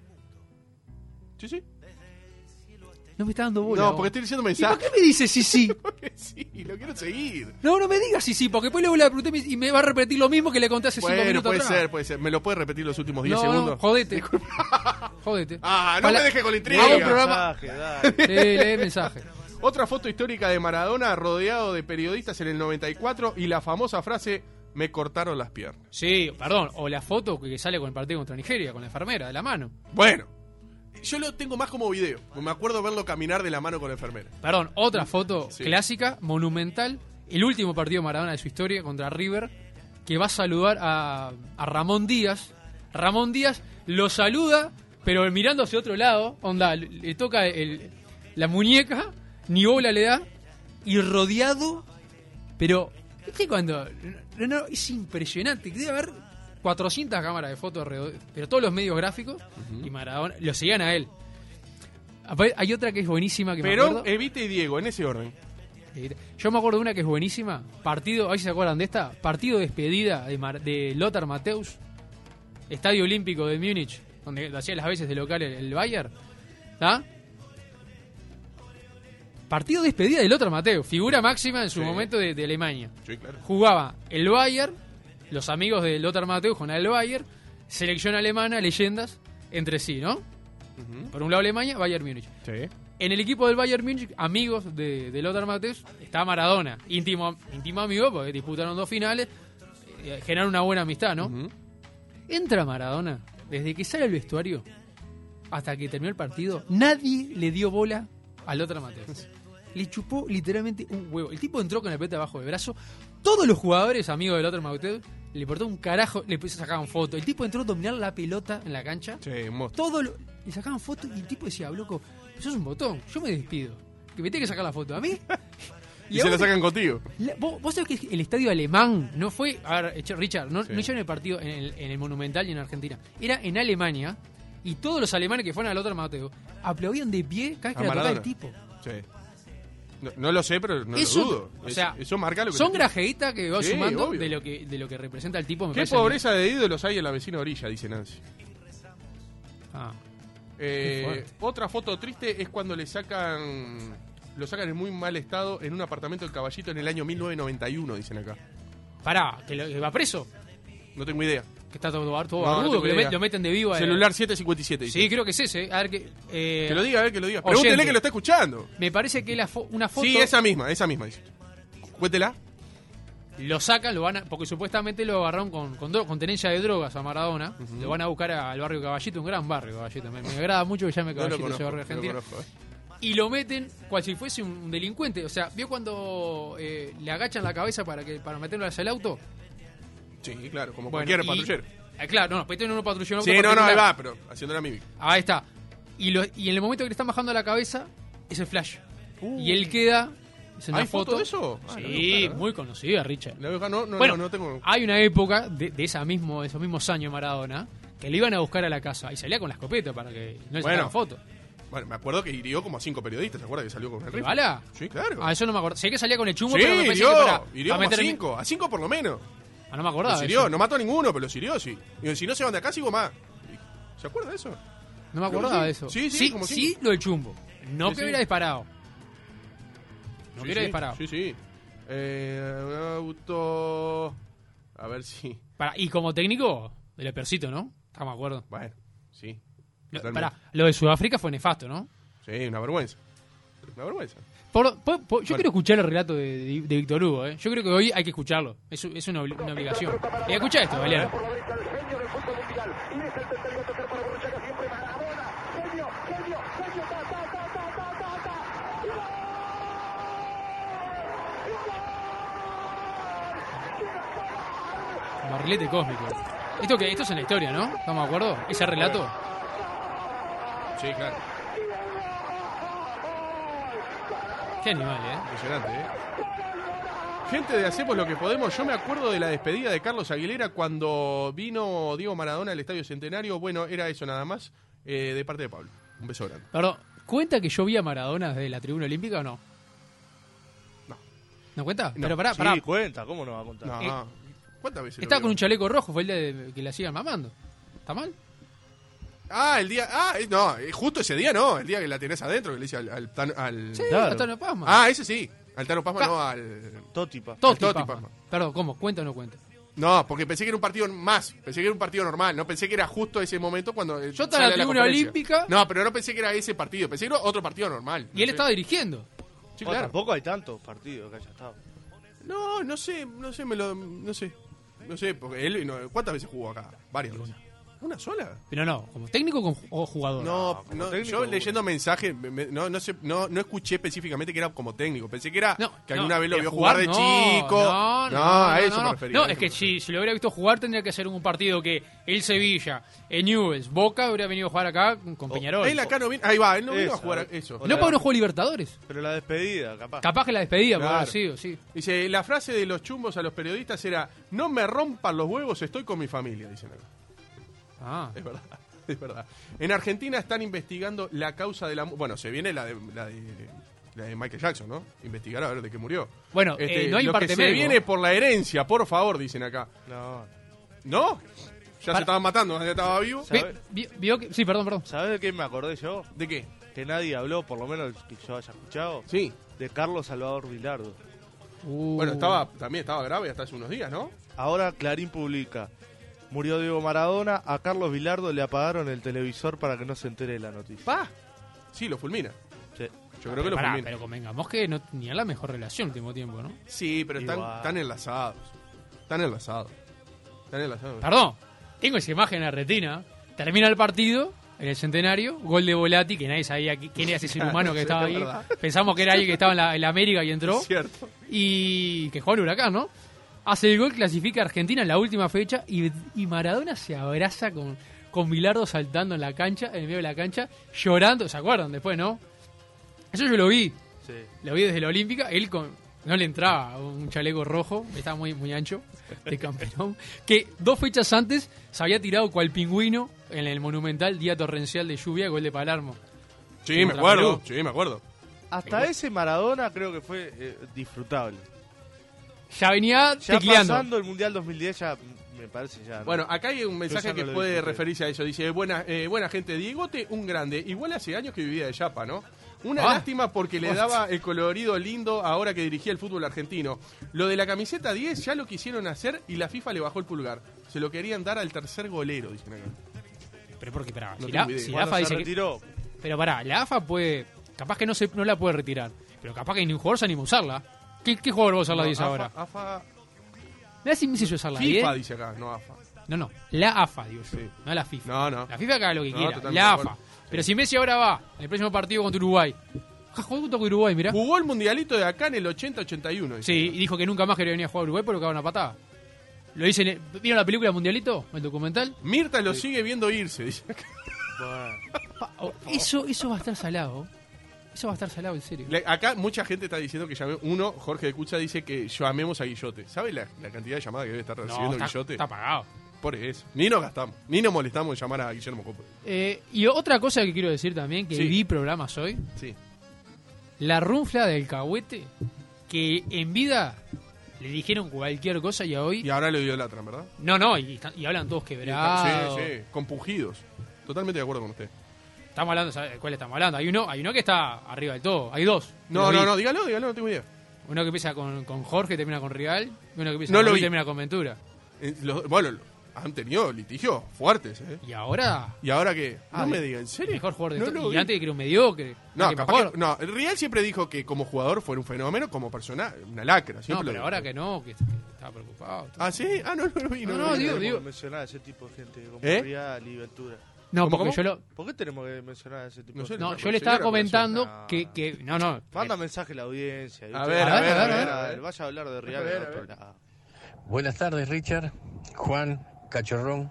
Speaker 1: Sí, sí.
Speaker 2: No me está dando bola.
Speaker 1: No,
Speaker 2: vos.
Speaker 1: porque estoy diciendo
Speaker 2: ¿Y por
Speaker 1: mensajes.
Speaker 2: qué me dices sí, sí?
Speaker 1: Sí, lo quiero seguir.
Speaker 2: No, no me digas sí, sí, porque después luego le pregunté y me va a repetir lo mismo que le conté hace cinco
Speaker 1: Bueno,
Speaker 2: minutos
Speaker 1: puede
Speaker 2: atrás.
Speaker 1: ser, puede ser. ¿Me lo puede repetir los últimos diez
Speaker 2: No,
Speaker 1: segundos?
Speaker 2: no, jodete. Jodete.
Speaker 1: Ah, no
Speaker 2: Para-
Speaker 1: me deje con la intriga.
Speaker 2: Hago un programa-
Speaker 3: Mensaje, dale.
Speaker 2: Sí, lee mensaje.
Speaker 1: Otra foto histórica de Maradona rodeado de periodistas en el noventa y cuatro y la famosa frase, me cortaron las piernas.
Speaker 2: Sí, perdón. O la foto que sale con el partido contra Nigeria, con la enfermera, de la mano.
Speaker 1: Bueno, yo lo tengo más como video. Me acuerdo verlo caminar de la mano con la enfermera.
Speaker 2: Perdón, otra foto
Speaker 1: Sí.
Speaker 2: clásica, monumental. El último partido de Maradona de su historia contra River, que va a saludar a, a Ramón Díaz. Ramón Díaz lo saluda, pero mirando hacia otro lado, onda, le, le toca el- la muñeca, ni bola le da, y rodeado, pero, ¿viste cuando? No, no, es impresionante, debe haber cuatrocientas cámaras de fotos alrededor, pero todos los medios gráficos, y Maradona, lo seguían a él. Aparte, hay otra que es buenísima que me
Speaker 1: Pero
Speaker 2: acuerdo.
Speaker 1: Evita y Diego, en ese orden.
Speaker 2: Yo me acuerdo de una que es buenísima. Partido, a ver si se acuerdan de esta. Partido de despedida de, Mar- de Lothar Matthäus. Estadio Olímpico de Múnich, donde lo hacía las veces de local el, el Bayern. ¿Está? Partido de despedida de Lothar Matthäus. Figura máxima en su
Speaker 1: Sí.
Speaker 2: momento de, de Alemania.
Speaker 1: Sí, claro.
Speaker 2: Jugaba el Bayern, los amigos de Lothar Matthäus con el Bayern, selección alemana, leyendas entre sí, ¿no?
Speaker 1: Ujú.
Speaker 2: Por un lado Alemania, Bayern Múnich.
Speaker 1: Sí.
Speaker 2: En el equipo del Bayern Múnich, amigos de, de Lothar Matthäus, está Maradona, íntimo, íntimo amigo, porque disputaron dos finales, eh, generaron una buena amistad, ¿no?
Speaker 1: Ujú.
Speaker 2: Entra Maradona, desde que sale al vestuario hasta que terminó el partido, nadie le dio bola a Lothar Matthäus. Le chupó literalmente un huevo. El tipo entró con la pelota debajo del brazo. Todos los jugadores, amigos de Lothar Matthäus, le importó un carajo, le sacaban fotos. El tipo entró a dominar la pelota en la cancha.
Speaker 1: Sí, un monstruo.
Speaker 2: Todo lo- le sacaban fotos y el tipo decía, loco, eso es un botón, yo me despido. Que me tiene que sacar la foto a mí.
Speaker 1: Y,
Speaker 2: a
Speaker 1: se la
Speaker 2: vos-
Speaker 1: sacan contigo.
Speaker 2: la- vos, vos sabés que el estadio alemán no fue. A ver, Eche- Richard, no,
Speaker 1: Sí.
Speaker 2: no hicieron el partido en el, en el Monumental y en Argentina. Era en Alemania y todos los alemanes que fueron al otro Mateo aplaudían de pie cada vez
Speaker 1: A
Speaker 2: que la tocaba el
Speaker 1: Maradona.
Speaker 2: tipo.
Speaker 1: Sí. No, no lo sé, pero no
Speaker 2: Eso-
Speaker 1: lo dudo.
Speaker 2: o
Speaker 1: Es-
Speaker 2: sea,
Speaker 1: eso marca lo que
Speaker 2: Son
Speaker 1: se-
Speaker 2: grajeitas que va
Speaker 1: Sí,
Speaker 2: sumando
Speaker 1: obvio.
Speaker 2: de lo, que, de lo que representa el tipo. Me
Speaker 1: Qué
Speaker 2: parece
Speaker 1: pobreza de ídolos hay en la vecina orilla, dice Nancy.
Speaker 2: Ah,
Speaker 1: Eh,
Speaker 2: Qué fuerte.
Speaker 1: otra foto triste es cuando le sacan lo sacan en muy mal estado en un apartamento del Caballito en el año mil novecientos noventa y uno, dicen acá.
Speaker 2: pará, que, lo- que va preso.
Speaker 1: No tengo idea.
Speaker 2: Que está todo, todo
Speaker 1: No, no
Speaker 2: barbudo,
Speaker 1: tengo
Speaker 2: que lo,
Speaker 1: idea.
Speaker 2: met- lo meten de vivo. a-
Speaker 1: Celular siete cincuenta y siete, dice.
Speaker 2: Sí, creo que es ese. A ver que. eh,
Speaker 1: Que lo diga, a ver, que lo diga.
Speaker 2: Oyente.
Speaker 1: Pregúntele que lo está escuchando.
Speaker 2: Me parece que la fo- una foto.
Speaker 1: Sí, esa misma, esa misma, dice. Cuéntela.
Speaker 2: Lo sacan, lo van a, porque supuestamente lo agarraron con, con, dro- con tenencia de drogas a Maradona.
Speaker 1: Ujú.
Speaker 2: Lo van a buscar a- al barrio Caballito, un gran barrio Caballito. Me, me agrada mucho que llame
Speaker 1: No lo
Speaker 2: Caballito ese
Speaker 1: conozco,
Speaker 2: barrio
Speaker 1: no lo
Speaker 2: argentino.
Speaker 1: conozco, eh.
Speaker 2: Y lo meten cual si fuese un delincuente. O sea, ¿vio cuando eh, le agachan la cabeza para que para meterlo hacia el auto?
Speaker 1: Sí, claro, como
Speaker 2: Bueno,
Speaker 1: cualquier
Speaker 2: y-
Speaker 1: patrullero.
Speaker 2: eh, claro, no, no, meten uno patrullero.
Speaker 1: Sí,
Speaker 2: otro
Speaker 1: no, no, ahí
Speaker 2: particular.
Speaker 1: va, pero haciendo la mímica.
Speaker 2: Ahí está. Y, lo- y en el momento que le están bajando la cabeza, ese flash.
Speaker 1: Uh.
Speaker 2: Y él queda... Es una
Speaker 1: ¿Hay foto de eso? Ah, la voy a
Speaker 2: Sí,
Speaker 1: buscar, ¿eh?
Speaker 2: muy conocida, Richard.
Speaker 1: La voy a buscar, no, no,
Speaker 2: Bueno,
Speaker 1: no, no tengo...
Speaker 2: hay una época de, de esa mismo, de esos mismos años Maradona que le iban a buscar a la casa y salía con la escopeta para que no le
Speaker 1: Bueno.
Speaker 2: sacaran foto.
Speaker 1: Bueno, me acuerdo que hirió como a cinco periodistas, ¿te acuerdas que salió con el rifle?
Speaker 2: ¿Bala?
Speaker 1: Sí, claro.
Speaker 2: Ah, eso no me acuerdo. Sé que salía con el chumbo,
Speaker 1: Sí,
Speaker 2: pero me parece
Speaker 1: hirió,
Speaker 2: que para,
Speaker 1: hirió
Speaker 2: para
Speaker 1: como a
Speaker 2: meter en-
Speaker 1: cinco, a cinco por lo menos.
Speaker 2: Ah, no me acordaba.
Speaker 1: Los
Speaker 2: de
Speaker 1: hirió,
Speaker 2: eso.
Speaker 1: no mató a ninguno, pero los hirió, sí. Y si no se van de acá, sigo más. ¿Se acuerda de eso?
Speaker 2: No me
Speaker 1: Creo que
Speaker 2: acordaba
Speaker 1: sí.
Speaker 2: de eso.
Speaker 1: Sí, sí,
Speaker 2: sí,
Speaker 1: como
Speaker 2: sí,
Speaker 1: cinco.
Speaker 2: lo del chumbo. No
Speaker 1: Sí,
Speaker 2: que
Speaker 1: sí.
Speaker 2: hubiera disparado. No
Speaker 1: Sí,
Speaker 2: que hubiera
Speaker 1: sí,
Speaker 2: disparado.
Speaker 1: Sí, sí. Eh, auto... A ver si...
Speaker 2: Para, y como técnico, del Epercito, ¿no? Ah, me acuerdo.
Speaker 1: Bueno, sí.
Speaker 2: No,
Speaker 1: Totalmente.
Speaker 2: pará, lo de Sudáfrica fue nefasto, ¿no?
Speaker 1: Sí, una vergüenza. Una vergüenza.
Speaker 2: Por- por- por- yo
Speaker 1: Bueno.
Speaker 2: quiero escuchar el relato de, de- de Víctor Hugo, ¿eh? Yo creo que hoy hay que escucharlo. Es, es una, obli- una obligación. Y escucha esto, Valero. Barrilete cósmico. Esto que esto es en la historia, ¿no? ¿Estamos de acuerdo? Ese relato.
Speaker 1: Sí, claro.
Speaker 2: Qué animal, ¿eh?
Speaker 1: Impresionante, ¿eh? Gente de Hacemos lo que podemos, yo me acuerdo de la despedida de Carlos Aguilera cuando vino Diego Maradona al Estadio Centenario. Bueno, era eso nada más, eh, de parte de Pablo. Un beso grande.
Speaker 2: Perdón, ¿cuenta que yo vi a Maradona desde la tribuna olímpica o no?
Speaker 1: No.
Speaker 2: ¿No cuenta?
Speaker 1: No.
Speaker 2: Pero pará,
Speaker 3: Sí,
Speaker 2: pará.
Speaker 3: cuenta, ¿cómo no va a contar?
Speaker 1: No,
Speaker 2: Eh,
Speaker 1: ¿cuántas veces? lo
Speaker 2: Estaba con un
Speaker 1: vieron?
Speaker 2: chaleco rojo, fue el día de- que la sigan mamando. ¿Está mal?
Speaker 1: Ah, el día. Ah, eh, no, eh, justo ese día no, el día que la tenés adentro, que le dice al. al, Tano- al-
Speaker 2: Sí,
Speaker 3: Claro.
Speaker 2: Antonio Pazman.
Speaker 1: Ah, ese sí. Al Tano Pazman,
Speaker 2: Pa-
Speaker 1: no al.
Speaker 3: Totipa.
Speaker 2: Totti
Speaker 1: Totti
Speaker 2: Pazman.
Speaker 1: Pazman.
Speaker 2: Perdón, ¿cómo? ¿Cuenta o no cuenta?
Speaker 1: No, porque pensé que era un partido más. Pensé que era un partido normal. No pensé que era justo ese momento cuando. eh,
Speaker 2: Yo estaba en
Speaker 1: sale
Speaker 2: la tribuna
Speaker 1: conferencia.
Speaker 2: olímpica.
Speaker 1: No, pero no pensé que era ese partido. Pensé que era otro partido normal.
Speaker 2: Y él
Speaker 1: No sé.
Speaker 2: estaba dirigiendo.
Speaker 1: Sí,
Speaker 3: Oh,
Speaker 1: claro.
Speaker 3: Tampoco hay tantos partidos que haya estado.
Speaker 1: No, no sé, no sé, me lo. No sé. No sé, porque él. no, ¿cuántas veces jugó acá? Varias veces. ¿Una sola?
Speaker 2: Pero no, ¿como técnico o con- o jugador?
Speaker 1: No,
Speaker 3: como
Speaker 1: no,
Speaker 3: técnico,
Speaker 1: yo leyendo mensajes me- me- no, no, sé, no, no escuché específicamente que era como técnico. Pensé que era
Speaker 2: No,
Speaker 1: que
Speaker 2: no,
Speaker 1: alguna vez lo
Speaker 2: de
Speaker 1: vio jugar, de
Speaker 2: no,
Speaker 1: chico.
Speaker 2: No, no,
Speaker 1: a
Speaker 2: no,
Speaker 1: eso
Speaker 2: no,
Speaker 1: me
Speaker 2: no.
Speaker 1: refería.
Speaker 2: No,
Speaker 1: a
Speaker 2: es
Speaker 1: eso
Speaker 2: que
Speaker 1: me
Speaker 2: si, si lo hubiera visto jugar tendría que ser un partido que el Sevilla, el Newell's, Boca hubiera venido a jugar acá con
Speaker 3: O-
Speaker 2: Peñarol.
Speaker 1: Él acá no vino. Ahí va, él no vino
Speaker 3: Esa,
Speaker 1: a jugar a
Speaker 3: o-
Speaker 1: eso.
Speaker 3: o
Speaker 2: No
Speaker 3: la-
Speaker 2: porque no jugó Libertadores.
Speaker 3: Pero la despedida, capaz.
Speaker 2: Capaz que la despedida, por
Speaker 1: Claro.
Speaker 2: haber sido, sí.
Speaker 1: Dice, la frase de los chumbos a los periodistas era: no me rompan los huevos, estoy con mi familia, dicen acá.
Speaker 2: Ah.
Speaker 1: Es verdad, es verdad. En Argentina están investigando la causa de la mu- Bueno, se viene la de, la de, la de Michael Jackson, ¿no? Investigar a ver de qué murió.
Speaker 2: Bueno,
Speaker 1: Este,
Speaker 2: eh, no hay
Speaker 1: lo
Speaker 2: parte
Speaker 1: que se
Speaker 2: médico.
Speaker 1: viene por la herencia, por favor, dicen acá.
Speaker 3: No.
Speaker 1: ¿No? Ya
Speaker 2: Para-
Speaker 1: se estaban matando, ya estaba vivo.
Speaker 2: Vi-
Speaker 3: ¿Sabe?
Speaker 2: vi- vio que- sí, perdón, perdón.
Speaker 3: ¿Sabes de qué me acordé yo?
Speaker 1: ¿De qué?
Speaker 3: Que nadie habló, por lo menos que yo haya escuchado,
Speaker 1: Sí.
Speaker 3: de Carlos Salvador Vilardo.
Speaker 2: Uh.
Speaker 1: Bueno, estaba también estaba grave hasta hace unos días, ¿no?
Speaker 3: Ahora Clarín publica: murió Diego Maradona, a Carlos Vilardo le apagaron el televisor para que no se entere de la noticia.
Speaker 1: Pa. Sí, lo fulmina.
Speaker 3: Sí.
Speaker 1: Yo creo que lo
Speaker 2: Pará,
Speaker 1: fulmina.
Speaker 2: pero convengamos que no tenía la mejor relación el último tiempo, ¿no?
Speaker 1: Sí, pero están,
Speaker 3: Igual.
Speaker 1: están enlazados. Están enlazados. Están enlazados.
Speaker 2: Perdón, tengo esa imagen en la retina. Termina el partido, en el centenario, gol de Volati, que nadie sabía qui- quién era ese ser humano que
Speaker 1: Sí,
Speaker 2: estaba
Speaker 1: es
Speaker 2: ahí.
Speaker 1: verdad.
Speaker 2: Pensamos que era alguien que estaba en la, en la América y entró.
Speaker 1: Es cierto.
Speaker 2: Y que jugó al Huracán, ¿no? Hace el gol, clasifica a Argentina en la última fecha y, y Maradona se abraza con, con Bilardo saltando en la cancha, en el medio de la cancha, llorando. ¿Se acuerdan después, no? Eso yo lo vi.
Speaker 3: Sí.
Speaker 2: Lo vi desde la Olímpica, él con no le entraba un chaleco rojo, estaba muy muy ancho, de campeón, que dos fechas antes se había tirado cual pingüino en el monumental día torrencial de lluvia, gol de Palermo.
Speaker 1: Sí, me
Speaker 2: Contra
Speaker 1: acuerdo.
Speaker 2: Perú.
Speaker 1: Sí, me acuerdo.
Speaker 3: Hasta ese Maradona creo que fue eh, disfrutable.
Speaker 2: Ya venía
Speaker 3: Ya
Speaker 2: tecleando.
Speaker 3: pasando el Mundial dos mil diez ya me parece ya... ¿no?
Speaker 1: Bueno, acá hay un mensaje
Speaker 3: ya no
Speaker 1: que
Speaker 3: lo
Speaker 1: puede
Speaker 3: disfruté.
Speaker 1: referirse a eso. Dice, buena, eh, buena gente, Diegote, un grande. Igual hace años que vivía de Yapa, ¿no? Una
Speaker 2: Ah.
Speaker 1: lástima porque le daba el colorido lindo ahora que dirigía el fútbol argentino. Lo de la camiseta diez ya lo quisieron hacer y la FIFA le bajó el pulgar. Se lo querían dar al tercer golero, dicen acá.
Speaker 2: Pero porque, pará,
Speaker 1: No
Speaker 2: si,
Speaker 1: tengo
Speaker 2: la,
Speaker 1: idea.
Speaker 2: si la
Speaker 3: Cuando
Speaker 2: AFA
Speaker 3: se
Speaker 2: dice que...
Speaker 3: retiró,
Speaker 2: Pero pará, la AFA puede... Capaz que no se no la puede retirar, pero capaz que ni un jugador se anima a usarla. ¿Qué, qué jugador va a usar la
Speaker 1: No,
Speaker 2: diez
Speaker 1: AFA,
Speaker 2: ahora?
Speaker 1: AFA,
Speaker 2: Mira si me hice yo usar la
Speaker 1: FIFA
Speaker 2: diez.
Speaker 1: dice acá, no AFA.
Speaker 2: No, no, la AFA, digo yo,
Speaker 1: Sí.
Speaker 2: no la FIFA.
Speaker 1: No, no.
Speaker 2: La FIFA que haga lo que
Speaker 1: No,
Speaker 2: quiera,
Speaker 1: totalmente
Speaker 2: la
Speaker 1: de
Speaker 2: AFA.
Speaker 1: acuerdo.
Speaker 2: Pero si Messi ahora va en el próximo partido contra Uruguay, ja, jugó junto con Uruguay, mirá.
Speaker 1: Jugó el mundialito de acá en el ochenta ochenta y uno. dice
Speaker 2: Sí,
Speaker 1: acá.
Speaker 2: y dijo que nunca más quería venir a jugar a Uruguay porque cagaba una patada. Lo dice en el- ¿Vieron la película Mundialito? ¿El documental?
Speaker 1: Mirta lo sigue viendo irse, dice acá.
Speaker 3: bueno,
Speaker 2: Oh, eso, eso va a estar salado. Eso va a estar salado, en serio.
Speaker 1: Le- acá mucha gente está diciendo que llame. Uno, Jorge de Cucha, dice que llamemos a Guillote. ¿Sabe la, la cantidad de llamadas que debe estar
Speaker 2: No,
Speaker 1: recibiendo
Speaker 2: está,
Speaker 1: Guillote?
Speaker 2: está pagado.
Speaker 1: Por eso. Ni nos gastamos. Ni nos molestamos en llamar a Guillermo Copo.
Speaker 2: Eh, y otra cosa que quiero decir también, que
Speaker 1: Sí.
Speaker 2: vi programas hoy,
Speaker 1: Sí.
Speaker 2: la runfla del Cahuete, que en vida le dijeron cualquier cosa y a hoy...
Speaker 1: Y ahora le dio latra, ¿verdad?
Speaker 2: No, no, y, están- y hablan todos quebrados.
Speaker 1: Sí, sí. Compungidos. Totalmente de acuerdo con usted.
Speaker 2: Estamos hablando, ¿sabes de cuál estamos hablando? Hay uno, hay uno que está arriba del todo, hay dos.
Speaker 1: No,
Speaker 2: Lo
Speaker 1: no,
Speaker 2: vi.
Speaker 1: no, dígalo, dígalo, no tengo idea.
Speaker 2: Uno que empieza con, con Jorge, termina con Real, y uno que empieza
Speaker 1: No
Speaker 2: con
Speaker 1: lo
Speaker 2: Luis,
Speaker 1: vi.
Speaker 2: termina con Ventura.
Speaker 1: Eh, los- bueno, lo- han tenido litigios fuertes, ¿eh?
Speaker 2: Y ahora,
Speaker 1: Y ahora que. No
Speaker 2: Ah,
Speaker 1: me
Speaker 2: bien.
Speaker 1: diga, ¿en serio?
Speaker 2: mejor jugador de
Speaker 1: No
Speaker 2: todo.
Speaker 1: lo
Speaker 2: Y
Speaker 1: vi.
Speaker 2: antes que era un mediocre.
Speaker 1: No,
Speaker 2: que
Speaker 1: capaz
Speaker 2: mejor.
Speaker 1: que, no, el Real siempre dijo que como jugador fue un fenómeno, como persona, una lacra.
Speaker 2: No,
Speaker 1: Siempre
Speaker 2: pero
Speaker 1: lo
Speaker 2: ahora
Speaker 1: dijo.
Speaker 2: que no, que, que estaba preocupado.
Speaker 1: Ah, sí, ah, no, no lo vi. No,
Speaker 2: No,
Speaker 1: lo
Speaker 2: no,
Speaker 1: vi.
Speaker 2: digo,
Speaker 3: Tenemos
Speaker 2: digo-
Speaker 3: que mencionar a ese tipo de gente como
Speaker 1: ¿Eh?
Speaker 3: Real y Ventura.
Speaker 2: No,
Speaker 1: ¿Cómo,
Speaker 2: porque
Speaker 1: cómo?
Speaker 2: yo lo...
Speaker 3: ¿Por qué tenemos que mencionar a ese tipo
Speaker 1: No
Speaker 3: de
Speaker 1: sé,
Speaker 3: gente?
Speaker 2: No,
Speaker 1: no,
Speaker 2: yo le
Speaker 1: señora,
Speaker 2: estaba comentando
Speaker 3: no.
Speaker 2: que, que... No, no.
Speaker 3: Manda mensaje a la audiencia. y
Speaker 1: A
Speaker 3: usted-
Speaker 1: ver,
Speaker 2: a ver, a ver,
Speaker 1: a ver.
Speaker 3: Vaya a hablar de Real
Speaker 1: A ver,
Speaker 3: en
Speaker 1: a
Speaker 3: otro
Speaker 1: ver.
Speaker 3: lado.
Speaker 4: Buenas tardes, Richard, Juan, Cachorrón.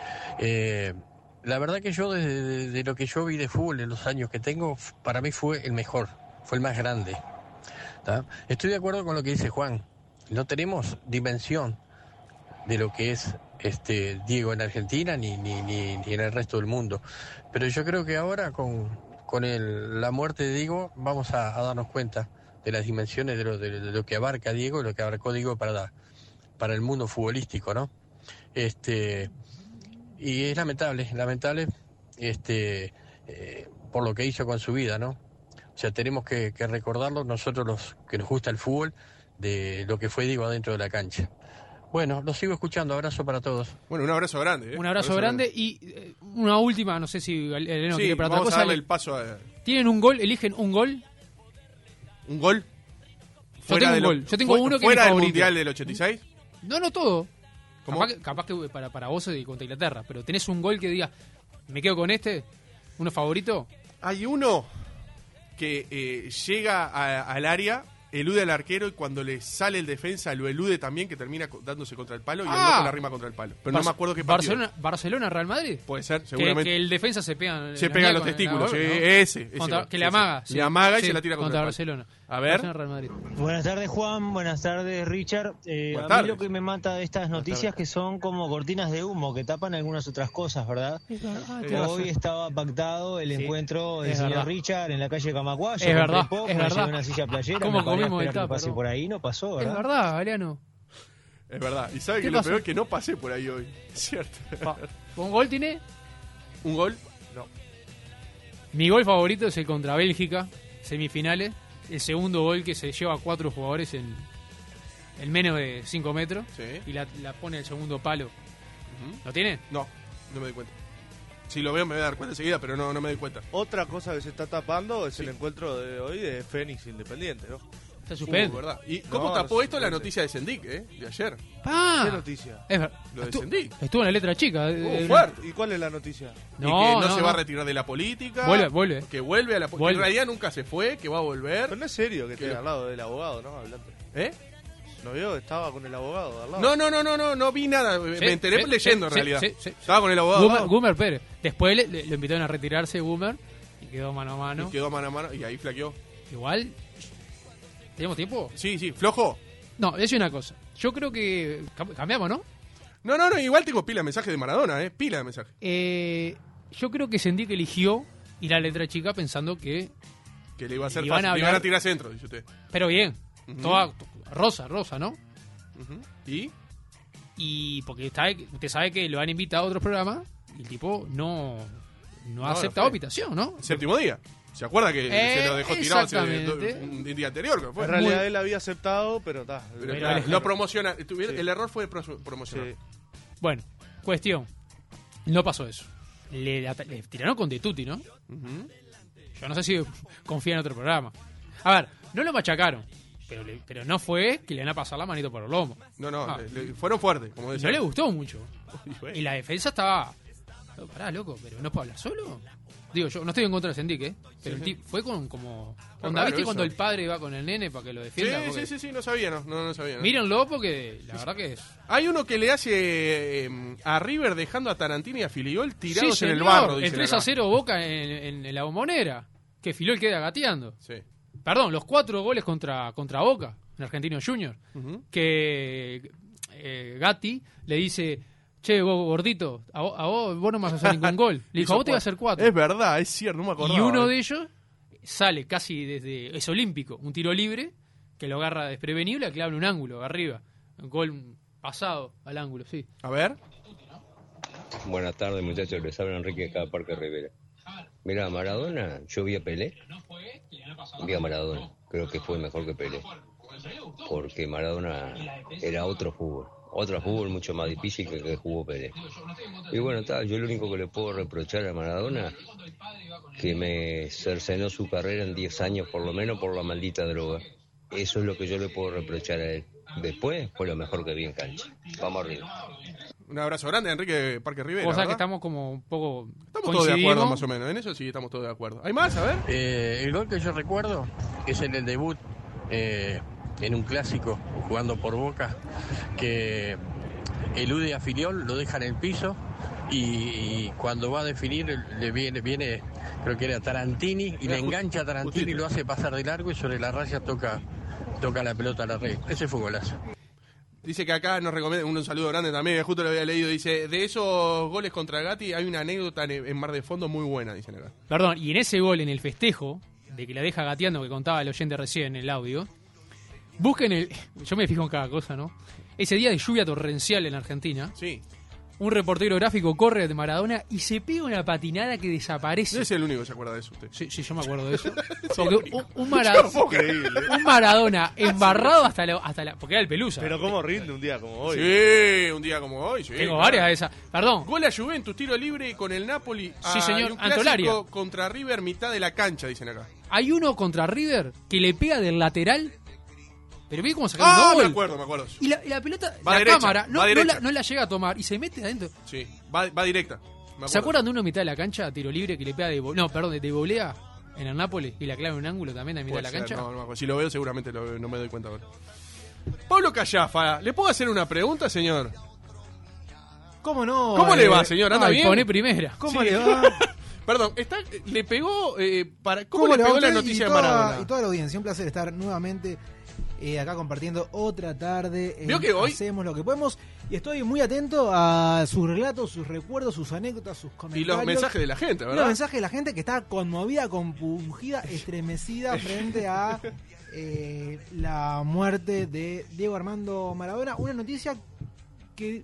Speaker 4: Eh, la verdad que yo, desde de, de lo que yo vi de fútbol en los años que tengo, f- para mí fue el mejor, fue el más grande. ¿Tá? Estoy de acuerdo con lo que dice Juan. No tenemos dimensión de lo que es este Diego en Argentina ni, ni, ni, ni en el resto del mundo. Pero yo creo que ahora, con, con el- la muerte de Diego, vamos a, a darnos cuenta de las dimensiones de lo, de, de lo que abarca Diego y lo que abarcó Diego para la- para el mundo futbolístico, ¿no? Este, y es lamentable, lamentable este, eh, por lo que hizo con su vida, ¿no? O sea, tenemos que, que recordarlo nosotros los que nos gusta el fútbol, de lo que fue Diego adentro de la cancha. Bueno, lo sigo escuchando, abrazo para todos.
Speaker 1: Bueno, un abrazo grande. ¿eh?
Speaker 2: Un abrazo grande y eh, una última, no sé si Eleno
Speaker 1: Sí,
Speaker 2: quiere para otra
Speaker 1: vamos a
Speaker 2: cosa.
Speaker 1: darle
Speaker 2: le-
Speaker 1: el paso a.
Speaker 2: Tienen un gol, eligen un gol.
Speaker 1: ¿Un gol?
Speaker 2: Yo tengo un
Speaker 1: lo-
Speaker 2: gol. Yo tengo
Speaker 1: fu-
Speaker 2: uno que es mi
Speaker 1: ¿Fuera del
Speaker 2: favorito.
Speaker 1: Mundial del ochenta y seis?
Speaker 2: No, no todo.
Speaker 1: ¿Cómo?
Speaker 2: Capaz que, capaz que para, para vos es contra Inglaterra, pero tenés un gol que diga, me quedo con este, uno favorito.
Speaker 1: Hay uno que eh, llega a- al área, elude al arquero y cuando le sale el defensa lo elude también, que termina co- dándose contra el palo y el
Speaker 2: Ah.
Speaker 1: loco la rima contra el palo. Pero no
Speaker 2: Barce-
Speaker 1: me acuerdo qué partido.
Speaker 2: Barcelona, Barcelona, Real Madrid.
Speaker 1: Puede ser,
Speaker 2: Que,
Speaker 1: seguramente.
Speaker 2: que el defensa se pega en
Speaker 1: Se
Speaker 2: la
Speaker 1: pega en los
Speaker 2: con- en la
Speaker 1: testículos,
Speaker 2: bola,
Speaker 1: sí,
Speaker 2: ¿no?
Speaker 1: ese, ese
Speaker 2: Contra-
Speaker 1: gol,
Speaker 2: que
Speaker 1: sí,
Speaker 2: le
Speaker 1: sí.
Speaker 2: amaga. sí.
Speaker 1: Le amaga y
Speaker 2: Sí,
Speaker 1: se la tira contra, el palo.
Speaker 2: Barcelona.
Speaker 1: A ver.
Speaker 2: Barcelona, Real Madrid.
Speaker 5: Buenas tardes, Juan. Buenas tardes, Richard. Eh,
Speaker 1: Buenas
Speaker 5: a
Speaker 1: tardes.
Speaker 5: mí lo que me mata de estas noticias que son como cortinas de humo que tapan algunas otras cosas, ¿verdad? Hoy estaba pactado el
Speaker 2: Sí,
Speaker 5: encuentro del
Speaker 2: es
Speaker 5: señor
Speaker 2: verdad.
Speaker 5: Richard en la calle Camacuayo.
Speaker 2: Es
Speaker 5: Compré
Speaker 2: verdad,
Speaker 5: poco,
Speaker 2: es
Speaker 5: me
Speaker 2: verdad.
Speaker 5: llevé una silla playera,
Speaker 2: ¿Cómo
Speaker 5: me paré a
Speaker 2: comimos el
Speaker 5: esperar que
Speaker 2: tupper,
Speaker 5: pase
Speaker 2: no?
Speaker 5: por ahí, no pasó,
Speaker 2: Es
Speaker 5: ¿verdad?
Speaker 2: verdad, Galeano.
Speaker 1: Es verdad. ¿Y sabe
Speaker 2: ¿Qué
Speaker 1: que lo
Speaker 2: pasó?
Speaker 1: peor es que no pasé por ahí hoy? Cierto.
Speaker 2: Pa- ¿Un gol tiene?
Speaker 1: ¿Un gol?
Speaker 2: Mi gol favorito es el contra Bélgica, semifinales. El segundo gol que se lleva a cuatro jugadores en, en menos de cinco metros.
Speaker 1: Sí.
Speaker 2: Y la, la pone el segundo palo.
Speaker 1: Ujú.
Speaker 2: ¿Lo tiene?
Speaker 1: No, no me doy cuenta. Si lo veo me voy a dar cuenta enseguida, pero no, no me doy cuenta.
Speaker 3: Otra cosa que se está tapando es
Speaker 1: Sí.
Speaker 3: el encuentro de hoy de Fénix Independiente, ¿no?
Speaker 2: Está
Speaker 1: Uh,
Speaker 2: suspenso.
Speaker 1: ¿verdad? ¿Y cómo
Speaker 3: No,
Speaker 1: tapó
Speaker 3: no
Speaker 1: esto la
Speaker 3: suspende.
Speaker 1: noticia de Sendik, eh? De ayer.
Speaker 2: Ah,
Speaker 3: ¿Qué noticia?
Speaker 2: es ver-
Speaker 1: Lo de
Speaker 2: estu-
Speaker 1: Sendik.
Speaker 2: Estuvo en la letra chica. eh,
Speaker 1: Uh,
Speaker 2: eh,
Speaker 1: fuerte.
Speaker 3: ¿Y cuál es la noticia?
Speaker 2: No,
Speaker 1: y que no,
Speaker 2: no,
Speaker 1: se
Speaker 2: no.
Speaker 1: va a retirar de la política.
Speaker 2: Vuelve, vuelve.
Speaker 1: Que vuelve a la política.
Speaker 2: Vuelve.
Speaker 1: En realidad nunca se fue, que va a volver.
Speaker 3: Pero no es serio que
Speaker 1: ¿Qué?
Speaker 3: esté al lado del abogado, ¿no? Hablando.
Speaker 1: ¿Eh?
Speaker 3: ¿No vio? Estaba con el abogado al lado.
Speaker 1: No, no, no, no, no, no vi nada.
Speaker 2: Sí,
Speaker 1: me enteré
Speaker 2: sí,
Speaker 1: leyendo en
Speaker 2: sí,
Speaker 1: realidad.
Speaker 2: sí, sí.
Speaker 1: Estaba con el abogado.
Speaker 2: Gumer,
Speaker 1: al lado,
Speaker 2: Gumer Pérez. Después le, le- lo invitaron a retirarse Gumer y quedó mano a mano.
Speaker 1: Y quedó mano a mano y ahí flaqueó.
Speaker 2: Igual, ¿tenemos tiempo?
Speaker 1: Sí, sí, flojo.
Speaker 2: No, es una cosa. Yo creo que cam- cambiamos, ¿no?
Speaker 1: No, no, no, igual tengo pila de mensajes de Maradona, ¿eh? Pila de mensajes.
Speaker 2: Eh, yo creo que Sendik eligió ir a letra chica pensando que...
Speaker 1: Que le iba a hacer
Speaker 2: Y van
Speaker 1: fácil.
Speaker 2: a
Speaker 1: Le iban a
Speaker 2: hablar-
Speaker 1: tirar centro, dice usted.
Speaker 2: Pero bien,
Speaker 1: Ujú.
Speaker 2: toda rosa, rosa, ¿no?
Speaker 1: Ujú. ¿Y?
Speaker 2: Y porque está, usted sabe que lo han invitado a otros programas y el tipo no, no ha
Speaker 1: No,
Speaker 2: aceptado
Speaker 1: no fue.
Speaker 2: invitación, ¿no?
Speaker 1: Séptimo día. ¿Se acuerda que
Speaker 2: Eh,
Speaker 1: se lo dejó tirado hace
Speaker 2: exactamente.
Speaker 1: do- un día anterior? Que fue?
Speaker 3: En realidad
Speaker 2: Muy-
Speaker 3: él había aceptado, pero está.
Speaker 1: Pero,
Speaker 2: Pero
Speaker 1: claro,
Speaker 2: él-
Speaker 1: lo promociona. tuvieron-
Speaker 3: Sí.
Speaker 1: El error fue pro- promocionar.
Speaker 3: Sí.
Speaker 2: Bueno, cuestión. No pasó eso. Le, le tiraron con De Tutti, ¿no?
Speaker 1: Ujú.
Speaker 2: Yo no sé si confía en otro programa. A ver, no lo machacaron, pero, le- pero no fue que le van a pasar la manito por el lomo.
Speaker 1: No, no,
Speaker 2: Ah.
Speaker 1: le- le- fueron fuertes, como decía.
Speaker 2: No le gustó mucho.
Speaker 1: Y bueno.
Speaker 2: Y la defensa estaba... "Oh, pará, loco, pero ¿no puedo hablar solo? Digo, yo no estoy en contra de Sendik, ¿eh? Pero el
Speaker 1: sí.
Speaker 2: tipo fue con como...
Speaker 1: Está
Speaker 2: Onda,
Speaker 1: raro
Speaker 2: ¿viste
Speaker 1: eso.
Speaker 2: cuando el padre va con el nene para que lo
Speaker 1: Sí,
Speaker 2: defienda?
Speaker 1: sí,
Speaker 2: Porque-
Speaker 1: sí, sí, no sabía, no, no, no sabía. ¿no?
Speaker 2: Mírenlo porque la verdad que es...
Speaker 1: Hay uno que le hace eh, a River dejando a Tarantino y a Filiol tirados
Speaker 2: Sí,
Speaker 1: en el
Speaker 2: señor,
Speaker 1: barro.
Speaker 2: el
Speaker 1: dicen
Speaker 2: tres a
Speaker 1: acá.
Speaker 2: cero Boca en, en- en la bombonera. Que que Filiol queda gateando.
Speaker 1: Sí.
Speaker 2: Perdón, los cuatro goles contra, contra Boca, en Argentino Junior,
Speaker 1: Uh-huh.
Speaker 2: que eh, Gatti le dice, che, vos gordito, a vos, a vos, vos no me vas a hacer ningún gol. Le dijo, a vos te voy a hacer cuatro.
Speaker 1: Es verdad, es cierto, no me acordaba.
Speaker 2: Y uno
Speaker 1: eh.
Speaker 2: de ellos sale casi desde, es olímpico, un tiro libre, que lo agarra desprevenible, que le abre un ángulo arriba. Un gol pasado al ángulo, sí.
Speaker 1: A ver.
Speaker 6: Buenas tardes, muchachos. Les habla Enrique de acá de Parque Rivera. Mira, Maradona, yo vi a Pelé. Vi a Maradona. Creo que fue mejor que Pelé. Porque Maradona era otro fútbol. Otro fútbol mucho más difícil que el que jugó Pelé. Y bueno, está, yo lo único que le puedo reprochar a Maradona, que me cercenó su carrera en diez años por lo menos por la maldita droga. Eso es lo que yo le puedo reprochar a él. Después fue lo mejor que vi en cancha. Vamos arriba.
Speaker 1: Un abrazo grande, Enrique de Parque Rivera.
Speaker 2: O sea que
Speaker 1: ¿verdad?
Speaker 2: estamos como un poco...
Speaker 1: Estamos todos de acuerdo, más o menos. En eso sí estamos todos de acuerdo. ¿Hay más? A ver.
Speaker 4: Eh, el gol que yo recuerdo es en el debut eh, en un clásico jugando por Boca, que elude a Filiol, lo deja en el piso y, y cuando va a definir le viene, viene creo que era Tarantini y le engancha a Tarantini y lo hace pasar de largo y sobre la raya toca, toca la pelota a la red. Ese fue golazo.
Speaker 1: Dice que acá nos recomienda, un saludo grande también, justo lo había leído, dice, de esos goles contra Gatti hay una anécdota en, en Mar de Fondo muy buena, dicen acá.
Speaker 2: Perdón, y en ese gol, en el festejo, de que la deja gateando, que contaba el oyente recién en el audio, busquen el... Yo me fijo en cada cosa, ¿no? Ese día de lluvia torrencial en Argentina,
Speaker 1: Sí,
Speaker 2: un reportero gráfico corre de Maradona y se pega una patinada que desaparece.
Speaker 1: no es el único que se acuerda de eso usted.
Speaker 2: Sí, sí, yo me acuerdo de eso. Porque un, un, Mara-
Speaker 1: Yo puedo creerle.
Speaker 2: un Maradona embarrado hasta la, hasta la... Porque era el Pelusa.
Speaker 3: Pero cómo rinde un día como hoy.
Speaker 1: Sí, un día como hoy, sí.
Speaker 2: Tengo
Speaker 1: claro.
Speaker 2: varias de esas. Perdón.
Speaker 1: Gol a Juventus, tiro libre con el Napoli.
Speaker 2: Sí,
Speaker 1: Ah,
Speaker 2: señor,
Speaker 1: y un
Speaker 2: Antolaria.
Speaker 1: clásico contra River, mitad de la cancha, dicen acá.
Speaker 2: Hay uno contra River que le pega del lateral. Pero ve cómo sacaron
Speaker 1: Ah,
Speaker 2: dos
Speaker 1: me
Speaker 2: goles.
Speaker 1: acuerdo, me acuerdo.
Speaker 2: Y la, y la pelota,
Speaker 1: Va
Speaker 2: la
Speaker 1: derecha,
Speaker 2: cámara,
Speaker 1: va
Speaker 2: no, no,
Speaker 1: derecha.
Speaker 2: la, no la llega a tomar y se mete adentro.
Speaker 1: Sí, va, va directa. Me acuerdo.
Speaker 2: ¿Se acuerdan de uno a mitad de la cancha, tiro libre, que le pega de... vo- No, perdón, de, de volea en el Nápoles y la clava en un ángulo también a mitad de
Speaker 1: Puede
Speaker 2: la
Speaker 1: ser,
Speaker 2: cancha?
Speaker 1: no, no me acuerdo. Si lo veo, seguramente lo- no me doy cuenta ahora. Pablo Callafa, ¿le puedo hacer una pregunta, señor?
Speaker 7: ¿Cómo no?
Speaker 1: ¿Cómo le
Speaker 7: Eh,
Speaker 1: va, señor? ¿Anda
Speaker 2: Ay,
Speaker 1: bien?
Speaker 2: pone primera.
Speaker 7: ¿Cómo
Speaker 1: Sí.
Speaker 7: le va?
Speaker 1: Perdón, está, le pegó. Eh, para, ¿Cómo,
Speaker 7: ¿Cómo
Speaker 1: le
Speaker 7: va
Speaker 1: pegó la
Speaker 7: usted
Speaker 1: noticia
Speaker 7: y
Speaker 1: de
Speaker 7: toda-
Speaker 1: Maradona?
Speaker 7: Y toda la audiencia, un placer estar nuevamente eh, acá compartiendo otra tarde. en
Speaker 1: Veo que hoy-
Speaker 7: Hacemos lo que podemos y estoy muy atento a sus relatos, sus recuerdos, sus anécdotas, sus
Speaker 1: Y
Speaker 7: comentarios.
Speaker 1: los mensajes de la gente,
Speaker 7: Y los
Speaker 1: ¿verdad?
Speaker 7: mensajes de la gente que está conmovida, compungida, estremecida frente a eh, la muerte de Diego Armando Maradona. Una noticia que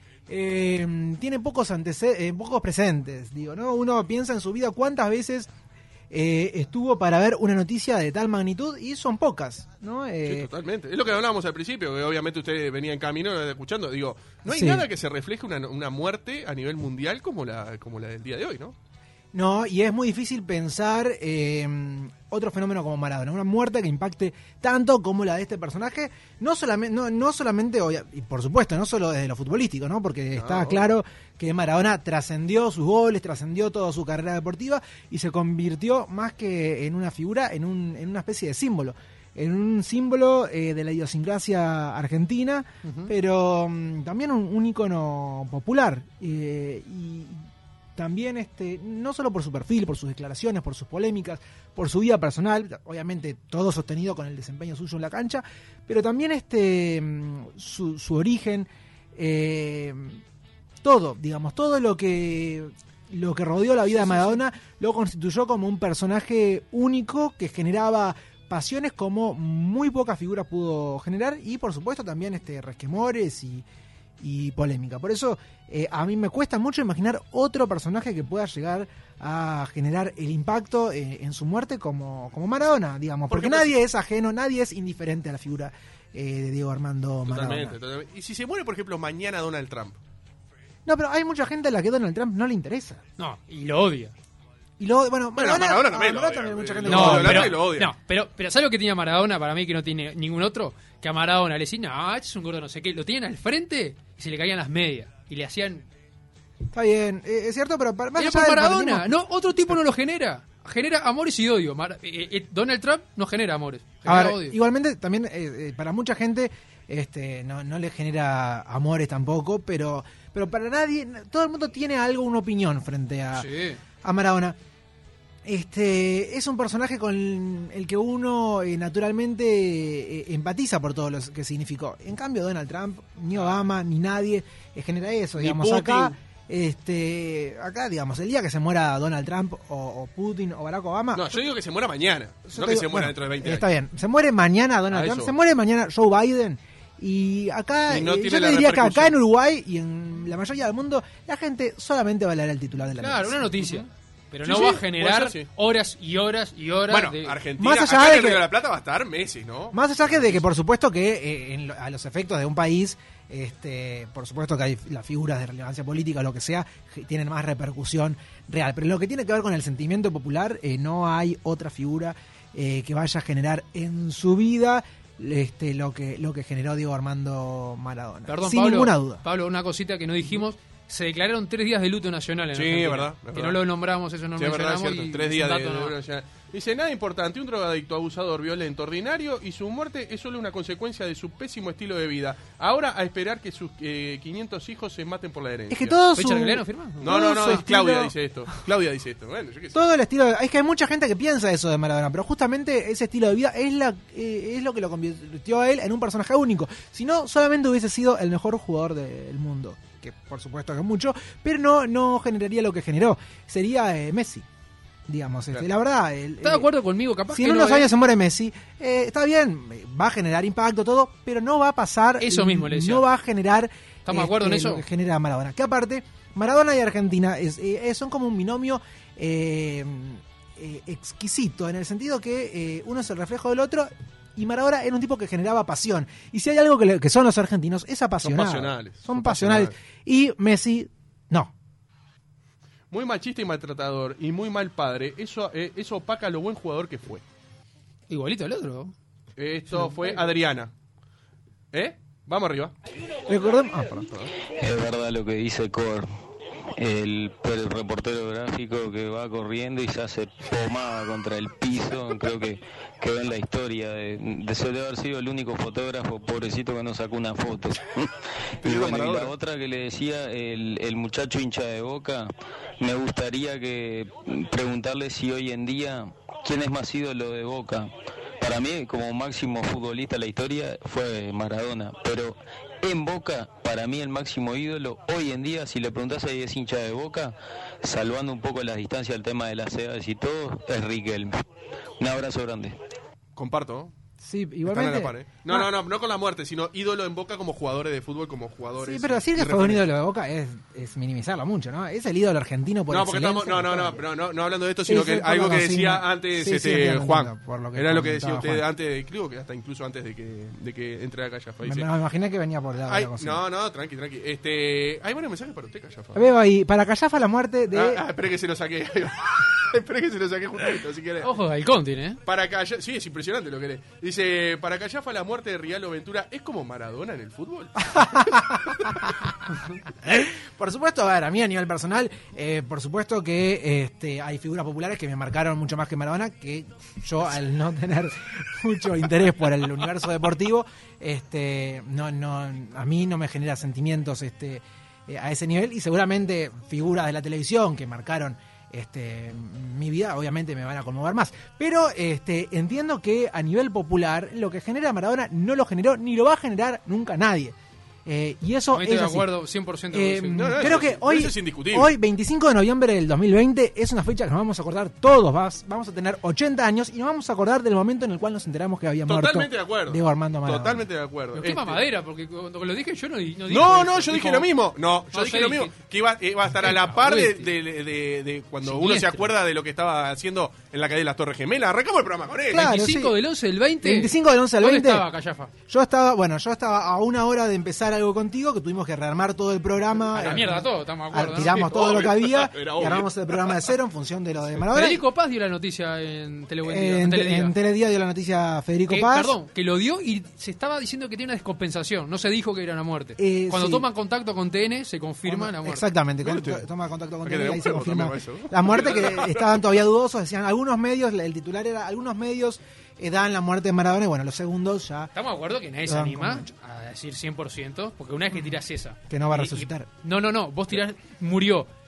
Speaker 7: eh, tiene pocos antece- eh, pocos presentes. Digo, ¿no? Uno piensa en su vida cuántas veces eh, estuvo para ver una noticia de tal magnitud y son pocas, ¿no?
Speaker 1: Sí,
Speaker 7: Eh,
Speaker 1: totalmente. Es lo que hablábamos al principio, que obviamente usted venía en camino eh, escuchando. Digo, no hay
Speaker 7: Sí.
Speaker 1: nada que se refleje una, una muerte a nivel mundial como la, como la del día de hoy, ¿no?
Speaker 7: No, y es muy difícil pensar eh, otro fenómeno como Maradona, una muerte que impacte tanto como la de este personaje, no solamente, no, no solamente, obvia- y por supuesto, no solo desde lo futbolístico, ¿no? Porque está
Speaker 1: No.
Speaker 7: claro que Maradona trascendió sus goles, trascendió toda su carrera deportiva y se convirtió más que en una figura, en, un, en una especie de símbolo. En un símbolo eh, de la idiosincrasia argentina, pero mm, también un, un ícono popular. eh, y también este no solo por su perfil, por sus declaraciones, por sus polémicas, por su vida personal, obviamente todo sostenido con el desempeño suyo en la cancha, pero también este mm, su, su origen, eh, todo, digamos, todo lo que lo que rodeó la vida de Maradona lo constituyó como un personaje único que generaba pasiones como muy pocas figuras pudo generar y por supuesto también este resquemores y y polémica. Por eso eh, a mí me cuesta mucho imaginar otro personaje que pueda llegar a generar el impacto eh, en su muerte como, como Maradona, digamos, porque,
Speaker 1: Porque,
Speaker 7: nadie es ajeno, nadie es indiferente a la figura eh, de Diego Armando Maradona.
Speaker 1: Totalmente, totalmente. Y si se muere, por ejemplo, mañana Donald Trump.
Speaker 7: No, pero hay mucha gente a la que Donald Trump no le interesa.
Speaker 2: No, y lo odia.
Speaker 7: Y luego, bueno,
Speaker 1: Bueno, Maradona también lo
Speaker 7: Maradona
Speaker 1: odia.
Speaker 7: también hay mucha gente
Speaker 1: Lo
Speaker 7: que
Speaker 2: No,
Speaker 1: odia,
Speaker 7: lo
Speaker 1: la
Speaker 2: pero,
Speaker 1: y lo odia.
Speaker 2: no, pero, pero ¿sabes lo que tenía Maradona para mí que no tiene ningún otro? Que a Maradona le decían, no, este es un gordo no sé qué. Lo tenían al frente y se le caían las medias. Y le hacían...
Speaker 7: Está bien, eh, es cierto, pero para, más
Speaker 2: Era
Speaker 7: allá
Speaker 2: por
Speaker 7: del
Speaker 2: Maradona.
Speaker 7: fanatismo-
Speaker 2: No, otro tipo no lo genera. Genera amores y odio. Mar- eh, eh, Donald Trump no genera amores.
Speaker 7: A
Speaker 2: Genera
Speaker 7: ver,
Speaker 2: odio.
Speaker 7: igualmente también eh, eh, para mucha gente este no, no le genera amores tampoco, pero pero para nadie, todo el mundo tiene algo, una opinión frente a,
Speaker 2: Sí.
Speaker 7: a Maradona. Este, es un personaje con el que uno eh, naturalmente eh, empatiza por todo lo que significó. En cambio, Donald Trump, ni Obama, ni nadie eh, genera eso.
Speaker 1: Ni
Speaker 7: Digamos,
Speaker 1: Putin.
Speaker 7: acá, este, acá, digamos, el día que se muera Donald Trump o, o Putin o Barack Obama.
Speaker 1: No, yo digo que se muera mañana,
Speaker 7: yo
Speaker 1: no
Speaker 7: te
Speaker 1: que
Speaker 7: digo-
Speaker 1: se muera
Speaker 7: bueno,
Speaker 1: dentro de veinte
Speaker 7: Está
Speaker 1: años.
Speaker 7: bien, se muere mañana Donald
Speaker 1: A
Speaker 7: Trump,
Speaker 1: eso.
Speaker 7: se muere mañana Joe Biden. Y acá,
Speaker 1: Y no
Speaker 7: eh,
Speaker 1: tiene
Speaker 7: yo
Speaker 1: la
Speaker 7: te diría que acá
Speaker 1: repercusión.
Speaker 7: en Uruguay y en la mayoría del mundo, la gente solamente va a leer el titular de la
Speaker 2: Claro,
Speaker 7: noticia.
Speaker 2: una noticia. Pero
Speaker 1: Sí,
Speaker 2: no
Speaker 1: sí,
Speaker 2: va a
Speaker 1: puede
Speaker 2: generar
Speaker 1: ser, sí.
Speaker 2: horas y horas y horas
Speaker 1: Bueno,
Speaker 2: de...
Speaker 1: Argentina,
Speaker 7: Más allá
Speaker 1: acá
Speaker 7: de
Speaker 1: en el
Speaker 7: que-
Speaker 1: Río de la Plata va a estar Messi, ¿no?
Speaker 7: Más allá que de que, por supuesto, que eh, en lo- a los efectos de un país, este, por supuesto que hay las figuras de relevancia política o lo que sea, que tienen más repercusión real. Pero en lo que tiene que ver con el sentimiento popular, eh, no hay otra figura eh, que vaya a generar en su vida este, lo que lo que generó Diego Armando Maradona.
Speaker 2: Perdón,
Speaker 7: Sin
Speaker 2: Pablo,
Speaker 7: ninguna duda.
Speaker 2: Pablo, una cosita que no dijimos. Se declararon tres días de luto nacional en
Speaker 1: Sí,
Speaker 2: Argentina.
Speaker 1: es verdad, es
Speaker 2: Que
Speaker 1: verdad.
Speaker 2: no lo nombramos, eso no
Speaker 1: Sí, es verdad, es
Speaker 2: mencionamos.
Speaker 1: cierto.
Speaker 2: y
Speaker 1: Tres
Speaker 2: es
Speaker 1: días
Speaker 2: un
Speaker 1: de,
Speaker 2: dato
Speaker 1: de
Speaker 2: no-
Speaker 1: Euro Nacional. Dice, nada importante, un drogadicto, abusador, violento, ordinario, y su muerte es solo una consecuencia de su pésimo estilo de vida. Ahora a esperar que sus eh, quinientos hijos se maten por la herencia.
Speaker 7: Es que todo su,
Speaker 2: ¿Richard Galeano firma?
Speaker 1: No, no,
Speaker 7: todo
Speaker 1: no,
Speaker 7: su
Speaker 1: es Claudia
Speaker 7: estilo-
Speaker 1: dice esto. Claudia dice esto. Bueno, yo qué sé.
Speaker 7: Todo el estilo, es que hay mucha gente que piensa eso de Maradona, pero justamente ese estilo de vida es la eh, es lo que lo convirtió a él en un personaje único. Si no, solamente hubiese sido el mejor jugador del mundo, que por supuesto que es mucho, pero no no generaría lo que generó. Sería eh, Messi, digamos. Este,
Speaker 1: Claro.
Speaker 7: La verdad, el-
Speaker 2: ¿Está
Speaker 7: eh,
Speaker 2: de acuerdo conmigo? Capaz
Speaker 7: si
Speaker 2: que
Speaker 7: en
Speaker 2: no
Speaker 7: unos
Speaker 2: es-
Speaker 7: años se muere Messi, eh, está bien, va a generar impacto todo, pero no va a pasar.
Speaker 2: Eso mismo le decía.
Speaker 7: No va a generar.
Speaker 2: ¿Estamos de acuerdo en
Speaker 7: este,
Speaker 2: eso?
Speaker 7: Lo que genera Maradona. Que aparte, Maradona y Argentina es, eh, son como un binomio eh, eh, exquisito, en el sentido que eh, uno es el reflejo del otro. Y Maradona era un tipo que generaba pasión. Y si hay algo que, le- que son los argentinos, es apasionado.
Speaker 1: pasionales,
Speaker 7: Son,
Speaker 1: son
Speaker 7: pasionales.
Speaker 1: pasionales.
Speaker 7: Y Messi, no.
Speaker 1: Muy machista y maltratador y muy mal padre. Eso, eh, eso opaca lo buen jugador que fue.
Speaker 2: Igualito al otro.
Speaker 1: Esto fue Adriana. ¿Eh? Vamos arriba.
Speaker 7: Recordemos. Ah, perdón.
Speaker 8: Es verdad lo que dice Cor, el, el reportero gráfico que va corriendo y se hace pomada contra el piso. Creo que quedó en la historia de, de suele haber sido el único fotógrafo pobrecito que no sacó una foto. Y
Speaker 1: Diego
Speaker 8: bueno, y
Speaker 1: Maradona.
Speaker 8: la otra que le decía el, el muchacho hincha de Boca, me gustaría que preguntarle si hoy en día quién es más ídolo de Boca. Para mí, como máximo futbolista de la historia, fue Maradona. Pero en Boca, para mí el máximo ídolo, hoy en día, si le preguntás a es hincha de Boca, salvando un poco las distancias al tema de las edades y todo, es Riquelme. Un abrazo grande.
Speaker 1: Comparto.
Speaker 7: Sí,
Speaker 1: Están a
Speaker 7: igualmente.
Speaker 1: la par, ¿eh? No, no, no, no con la muerte, sino ídolo en Boca como jugadores de fútbol, como jugadores.
Speaker 7: Sí, pero decir
Speaker 1: y
Speaker 7: que fue un
Speaker 1: referentes.
Speaker 7: ídolo de Boca es, es minimizarlo mucho, ¿no? Es el ídolo argentino por
Speaker 1: No, porque estamos,
Speaker 7: excelencia
Speaker 1: no, no,
Speaker 7: de
Speaker 1: no,
Speaker 7: toda la
Speaker 1: pero no, no hablando de esto,
Speaker 7: Sí,
Speaker 1: sino
Speaker 7: sí,
Speaker 1: que
Speaker 7: por
Speaker 1: algo
Speaker 7: la
Speaker 1: que
Speaker 7: consigna.
Speaker 1: decía antes
Speaker 7: Sí, sí,
Speaker 1: este,
Speaker 7: entiendo,
Speaker 1: Juan.
Speaker 7: entiendo, por lo que
Speaker 1: Era lo que decía
Speaker 7: comentaba
Speaker 1: usted
Speaker 7: Juan.
Speaker 1: antes, de, creo que hasta incluso antes de que, de que entre acá Callafa.
Speaker 7: Me,
Speaker 1: Dice,
Speaker 7: me imaginé que venía por el lado
Speaker 1: Ay,
Speaker 7: de la cocina.
Speaker 1: no, no, tranqui, tranqui. Este, hay buenos mensajes para usted, Callafa.
Speaker 7: Veo ahí, para Callafa la muerte de...
Speaker 1: Ah, ah, espere que se lo saqué. Espere que se lo saqué justito, si quiere.
Speaker 2: Ojo, el Contin, ¿eh?
Speaker 1: Para Callafa, sí, es impresionante lo que lee. Dice, para Callafa la muerte de Rialo Ventura es como Maradona en el fútbol.
Speaker 7: Por supuesto, a ver, a mí a nivel personal, eh, por supuesto que este, hay figuras populares que me marcaron mucho más que Maradona, que yo al no tener mucho interés por el universo deportivo, este, no, no, a mí no me genera sentimientos este, eh, a ese nivel, y seguramente figuras de la televisión que marcaron este, mi vida, obviamente me van a conmover más. Pero este, entiendo que a nivel popular, lo que genera Maradona no lo generó ni lo va a generar nunca nadie. Eh, y eso
Speaker 2: A mí estoy
Speaker 7: es
Speaker 2: de
Speaker 7: así.
Speaker 2: acuerdo cien por ciento.
Speaker 7: Eh,
Speaker 2: con eso.
Speaker 1: No, no,
Speaker 7: creo
Speaker 1: eso-
Speaker 7: que
Speaker 1: eso
Speaker 7: hoy,
Speaker 1: es indiscutible.
Speaker 7: hoy, veinticinco de noviembre del dos mil veinte, es una fecha que nos vamos a acordar todos. Vas, vamos a tener ochenta años y nos vamos a acordar del momento en el cual nos enteramos que había muerto
Speaker 1: Totalmente de acuerdo.
Speaker 7: Diego Armando Maradona.
Speaker 1: Totalmente de acuerdo.
Speaker 2: Pero qué
Speaker 1: Este-
Speaker 2: mamadera, porque cuando lo dije yo no, di- no dije
Speaker 1: No,
Speaker 2: eso.
Speaker 1: no, yo dije
Speaker 2: Dijo-
Speaker 1: lo mismo. No, yo
Speaker 2: No,
Speaker 1: dije
Speaker 2: yo
Speaker 1: lo
Speaker 2: dije-
Speaker 1: mismo. Que iba, iba a estar a
Speaker 2: Qué
Speaker 1: la par de,
Speaker 2: cabrete.
Speaker 1: de- de- de cuando uno se
Speaker 2: Siniestro.
Speaker 1: acuerda de lo que estaba haciendo en la calle de las Torres Gemelas. Arrancamos el programa con él.
Speaker 7: Claro,
Speaker 2: veinticinco
Speaker 7: sí.
Speaker 2: del once del veinte.
Speaker 7: veinticinco del once al
Speaker 2: ¿Dónde
Speaker 7: veinte.
Speaker 2: estaba Callafa?
Speaker 7: Yo estaba, bueno, yo estaba a una hora de empezar algo contigo, que tuvimos que rearmar todo el programa.
Speaker 2: A la
Speaker 7: Eh,
Speaker 2: mierda todo, estamos de
Speaker 7: ah,
Speaker 2: acuerdo. ¿no?
Speaker 7: Tiramos
Speaker 1: Sí,
Speaker 7: todo lo que
Speaker 1: obvio.
Speaker 7: había
Speaker 1: Era
Speaker 7: y
Speaker 1: obvio.
Speaker 7: armamos el programa de cero en función de lo de Maradona.
Speaker 2: Federico Paz dio la noticia en Telebuen Día,
Speaker 7: en,
Speaker 2: en
Speaker 7: te-
Speaker 2: Teledía.
Speaker 7: en Teledía dio la noticia Federico
Speaker 2: Que-
Speaker 7: Paz.
Speaker 2: Perdón, que lo dio y se estaba diciendo que tiene una descompensación. No se dijo que era una muerte.
Speaker 7: Eh,
Speaker 2: Cuando
Speaker 7: sí.
Speaker 2: toman contacto con T N, se confirma la muerte.
Speaker 7: Exactamente, con-
Speaker 1: Mire usted.
Speaker 7: toma contacto con
Speaker 1: Hay que
Speaker 7: T N y
Speaker 1: tener
Speaker 7: ahí
Speaker 1: un
Speaker 7: se
Speaker 1: perro
Speaker 7: confirma
Speaker 1: también para eso.
Speaker 7: la muerte, que estaban todavía dudosos, decían algunos medios, el titular era algunos medios eh, dan la muerte de Maradona y bueno, los segundos ya
Speaker 2: Estamos de acuerdo que nadie se
Speaker 7: Lo dan
Speaker 2: anima
Speaker 7: como hecho.
Speaker 2: a decir cien por ciento, porque una vez que tirás esa.
Speaker 7: que no va a
Speaker 2: y-
Speaker 7: resucitar.
Speaker 2: y- no, no, no. Vos tirás, murió.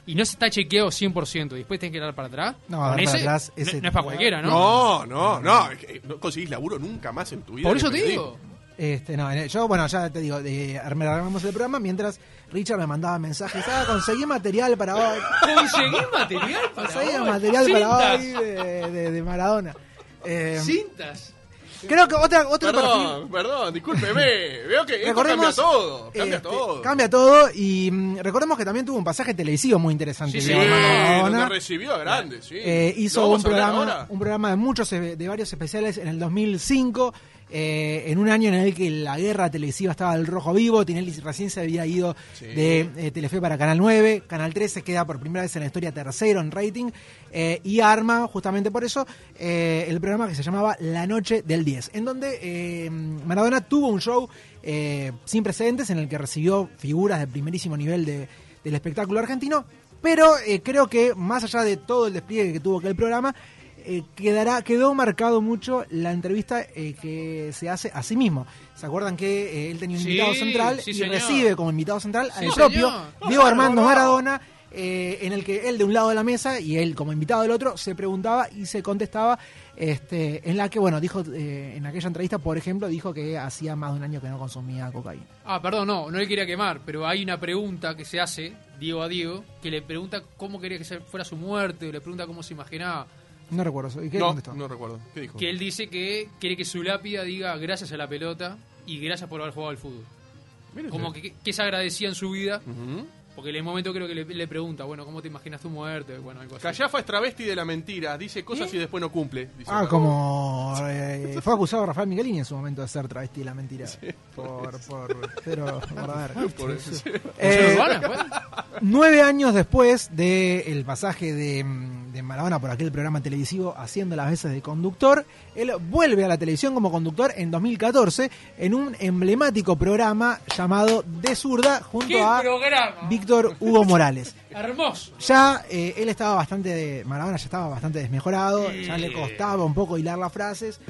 Speaker 2: y no se está chequeado cien por ciento, y después tenés que dar para atrás,
Speaker 7: No,
Speaker 2: con
Speaker 7: dar para
Speaker 2: ese,
Speaker 7: atrás,
Speaker 2: no-
Speaker 7: ese-
Speaker 2: no, es para cualquiera, ¿no?
Speaker 1: No, no, no. es que no conseguís laburo nunca más en tu vida.
Speaker 2: Por
Speaker 1: en
Speaker 2: eso
Speaker 1: el
Speaker 2: te
Speaker 1: periodismo.
Speaker 2: digo.
Speaker 7: Este, no, en el- yo, bueno, ya te digo, de, armamos el programa mientras Richard me mandaba mensajes. Ah, conseguí material para hoy.
Speaker 2: Conseguí material para
Speaker 7: Conseguí
Speaker 2: hoy.
Speaker 7: material
Speaker 2: Cintas.
Speaker 7: para hoy de, de, de Maradona. Eh,
Speaker 2: Cintas.
Speaker 7: creo que otra, otro perfil.
Speaker 1: Perdón, perdón, discúlpeme. Veo que esto
Speaker 7: Recordemos,
Speaker 1: cambia todo. Cambia
Speaker 7: este,
Speaker 1: todo.
Speaker 7: Cambia todo y mm, recordemos que también tuvo un pasaje televisivo muy interesante.
Speaker 1: Sí, sí,
Speaker 7: Diego Armando
Speaker 1: donde
Speaker 7: Maradona.
Speaker 1: recibió a grandes, sí.
Speaker 7: Eh, hizo
Speaker 1: ¿Lo
Speaker 7: un
Speaker 1: vamos a hablar
Speaker 7: programa,
Speaker 1: ahora?
Speaker 7: un programa de muchos, e- de varios especiales en el dos mil cinco, eh, en un año en el que la guerra televisiva estaba al rojo vivo. Tinelli recién se había ido
Speaker 1: Sí.
Speaker 7: de eh, Telefe para Canal nueve, Canal trece queda por primera vez en la historia tercero en rating, eh, y arma justamente por eso eh, el programa que se llamaba La Noche del diez, en donde eh, Maradona tuvo un show eh, sin precedentes en el que recibió figuras de primerísimo nivel de, del espectáculo argentino. Pero eh, creo que más allá de todo el despliegue que tuvo aquel programa, eh, quedará quedó marcado mucho la entrevista eh, que se hace a sí mismo. ¿Se acuerdan que eh, él tenía un
Speaker 2: Sí,
Speaker 7: invitado central
Speaker 2: sí,
Speaker 7: y
Speaker 2: señor.
Speaker 7: recibe como invitado central
Speaker 2: Sí,
Speaker 7: al propio
Speaker 2: señor.
Speaker 7: Diego Armando Maradona, eh, en el que él de un lado de la mesa y él como invitado del otro se preguntaba y se contestaba, este, en la que, bueno, dijo eh, en aquella entrevista, por ejemplo, dijo que hacía más de un año que no consumía cocaína.
Speaker 2: Ah, perdón, no, no le quería quemar, pero hay una pregunta que se hace, Diego a Diego, que le pregunta cómo quería que se fuera su muerte, o le pregunta cómo se imaginaba.
Speaker 7: No recuerdo eso. ¿Y qué
Speaker 1: No,
Speaker 7: contestó?
Speaker 1: no recuerdo. ¿Qué dijo?
Speaker 2: Que él dice que quiere que su lápida diga gracias a la pelota y gracias por haber jugado al fútbol.
Speaker 1: Mire
Speaker 2: Como
Speaker 1: usted.
Speaker 2: que, que se agradecía en su vida,
Speaker 1: Ujú.
Speaker 2: porque en el momento creo que le, le pregunta, bueno, ¿cómo te imaginas tu muerte? Bueno, algo así.
Speaker 1: Callafa es travesti de la mentira. Dice cosas y después no cumple. Dice
Speaker 7: Ah,
Speaker 1: acá.
Speaker 7: como eh, fue acusado Rafael Miguelini en su momento de ser travesti de la mentira. Por, por cero guardar.
Speaker 1: Por eso, sí.
Speaker 7: Eh,
Speaker 2: Urbana, pues.
Speaker 7: Nueve años después del pasaje de, de Maradona por aquel programa televisivo haciendo las veces de conductor, él vuelve a la televisión como conductor en dos mil catorce en un emblemático programa llamado De Zurda junto
Speaker 2: ¿Qué
Speaker 7: a
Speaker 2: programa?
Speaker 7: Víctor Hugo Morales.
Speaker 2: Hermoso.
Speaker 7: Ya eh, él estaba bastante, de, Maradona ya estaba bastante desmejorado, ya le costaba un poco hilar las frases.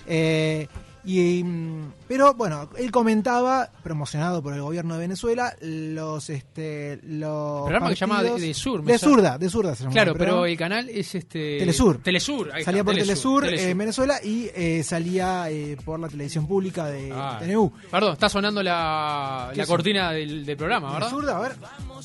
Speaker 7: Eh, y, mm, pero bueno, él comentaba, promocionado por el gobierno de Venezuela, los este los
Speaker 2: Programa que se llama
Speaker 7: partidos-
Speaker 2: De- De Sur, me
Speaker 7: De
Speaker 2: sale.
Speaker 7: Zurda, De Zurda se llama.
Speaker 2: Claro,
Speaker 7: el
Speaker 2: pero
Speaker 7: programa.
Speaker 2: el canal es este...
Speaker 7: Telesur.
Speaker 2: Telesur, ahí
Speaker 7: Salía
Speaker 2: está,
Speaker 7: por Telesur,
Speaker 2: Telesur.
Speaker 7: eh, en Venezuela y eh, salía eh, por la televisión pública de
Speaker 2: Ah,
Speaker 7: T N U.
Speaker 2: Perdón, está sonando la,
Speaker 7: ¿Qué
Speaker 2: la
Speaker 7: es?
Speaker 2: cortina del, del programa,
Speaker 7: De
Speaker 2: ¿verdad?
Speaker 7: Zurda, a ver.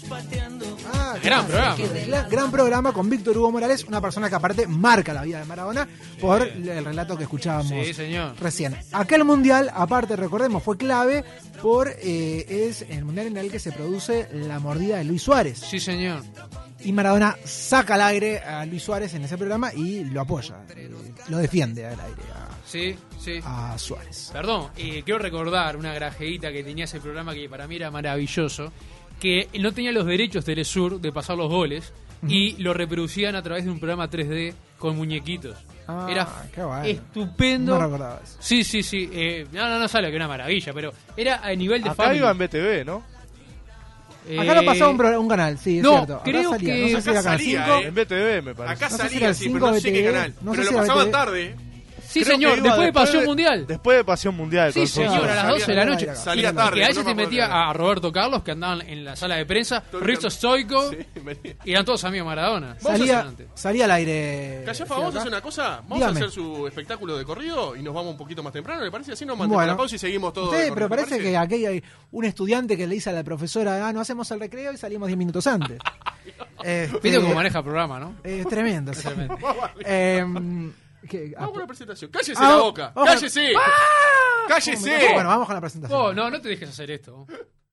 Speaker 7: Ah,
Speaker 2: Gran
Speaker 7: claro,
Speaker 2: programa.
Speaker 7: Gran, gran programa con Víctor Hugo Morales, una persona que aparte marca la vida de Maradona por el relato que escuchábamos
Speaker 2: Sí, señor.
Speaker 7: recién. Aquel mundial, aparte recordemos, fue clave por eh, es el mundial en el que se produce la mordida de Luis Suárez.
Speaker 2: Sí, señor.
Speaker 7: Y Maradona saca al aire a Luis Suárez en ese programa y lo apoya, eh, lo defiende al aire
Speaker 2: Sí, sí.
Speaker 7: a, a Suárez.
Speaker 2: Perdón, eh, quiero recordar una grajeíta que tenía ese programa que para mí era maravilloso, que no tenía los derechos Telesur de pasar los goles y lo reproducían a través de un programa tres D con muñequitos.
Speaker 7: Ah,
Speaker 2: era
Speaker 7: qué bueno.
Speaker 2: estupendo.
Speaker 7: No recordaba eso.
Speaker 2: Sí, sí, sí. Eh, no, no, no sale que una maravilla, pero era a nivel de
Speaker 3: Acá
Speaker 2: family.
Speaker 3: iba en B T V, ¿no?
Speaker 7: Acá lo
Speaker 2: Eh,
Speaker 7: pasaba un, pro- un canal, sí, es
Speaker 2: no,
Speaker 7: cierto. Acá
Speaker 2: creo
Speaker 7: salía,
Speaker 2: que-
Speaker 7: no sé si era
Speaker 1: acá
Speaker 7: Canal
Speaker 1: salía,
Speaker 7: cinco.
Speaker 1: eh.
Speaker 3: En B T V, me parece.
Speaker 1: Acá
Speaker 7: No sé si
Speaker 1: salía,
Speaker 7: era el
Speaker 1: sí,
Speaker 7: cinco
Speaker 1: pero no sé qué
Speaker 7: B T V,
Speaker 1: canal.
Speaker 7: no sé
Speaker 1: pero
Speaker 7: si
Speaker 1: lo
Speaker 7: era
Speaker 1: pasaban
Speaker 7: B T V.
Speaker 1: tarde.
Speaker 2: Sí,
Speaker 3: Creo
Speaker 2: señor,
Speaker 3: que iba
Speaker 2: después de
Speaker 3: después
Speaker 2: Pasión
Speaker 3: de-
Speaker 2: Mundial.
Speaker 3: Después de Pasión Mundial.
Speaker 2: Sí,
Speaker 3: con
Speaker 2: señor,
Speaker 3: Alfonso.
Speaker 2: a las
Speaker 1: Salía-
Speaker 2: doce de la noche.
Speaker 1: salía
Speaker 2: Y-
Speaker 1: tarde,
Speaker 2: Que a
Speaker 1: no
Speaker 2: veces
Speaker 1: me
Speaker 2: te metía
Speaker 1: acuerdo.
Speaker 2: a Roberto Carlos, que andaban en la sala de prensa,
Speaker 1: Todo el
Speaker 2: Risto
Speaker 1: tiempo.
Speaker 2: Stoico,
Speaker 1: Sí, venía.
Speaker 2: y eran todos amigos de Maradona.
Speaker 1: Vamos a
Speaker 7: Salía,
Speaker 1: hacer
Speaker 7: salía al aire.
Speaker 1: Callafa,
Speaker 7: sí,
Speaker 1: vamos a
Speaker 7: acá.
Speaker 1: hacer una cosa. Vamos
Speaker 7: Dígame.
Speaker 1: a hacer su espectáculo de corrido y nos vamos un poquito más temprano, ¿le parece? Así nos mantenemos
Speaker 7: Bueno.
Speaker 1: la pausa y seguimos todo.
Speaker 7: Ustedes,
Speaker 1: de
Speaker 7: pero
Speaker 1: corrido,
Speaker 7: parece
Speaker 1: ¿te
Speaker 7: que aquí hay un estudiante que le dice a la profesora, ah, no hacemos el recreo y salimos diez minutos antes. Este,
Speaker 2: Viste cómo maneja el programa, ¿no?
Speaker 7: Es tremendo. sí.
Speaker 2: tremendo.
Speaker 7: Eh, que-
Speaker 1: Vamos con la presentación. Cállese
Speaker 7: Ah,
Speaker 1: la boca.
Speaker 7: vamos a-
Speaker 1: Cállese. Cállese.
Speaker 7: Bueno, vamos con la presentación.
Speaker 2: Oh, no, no te dejes hacer esto.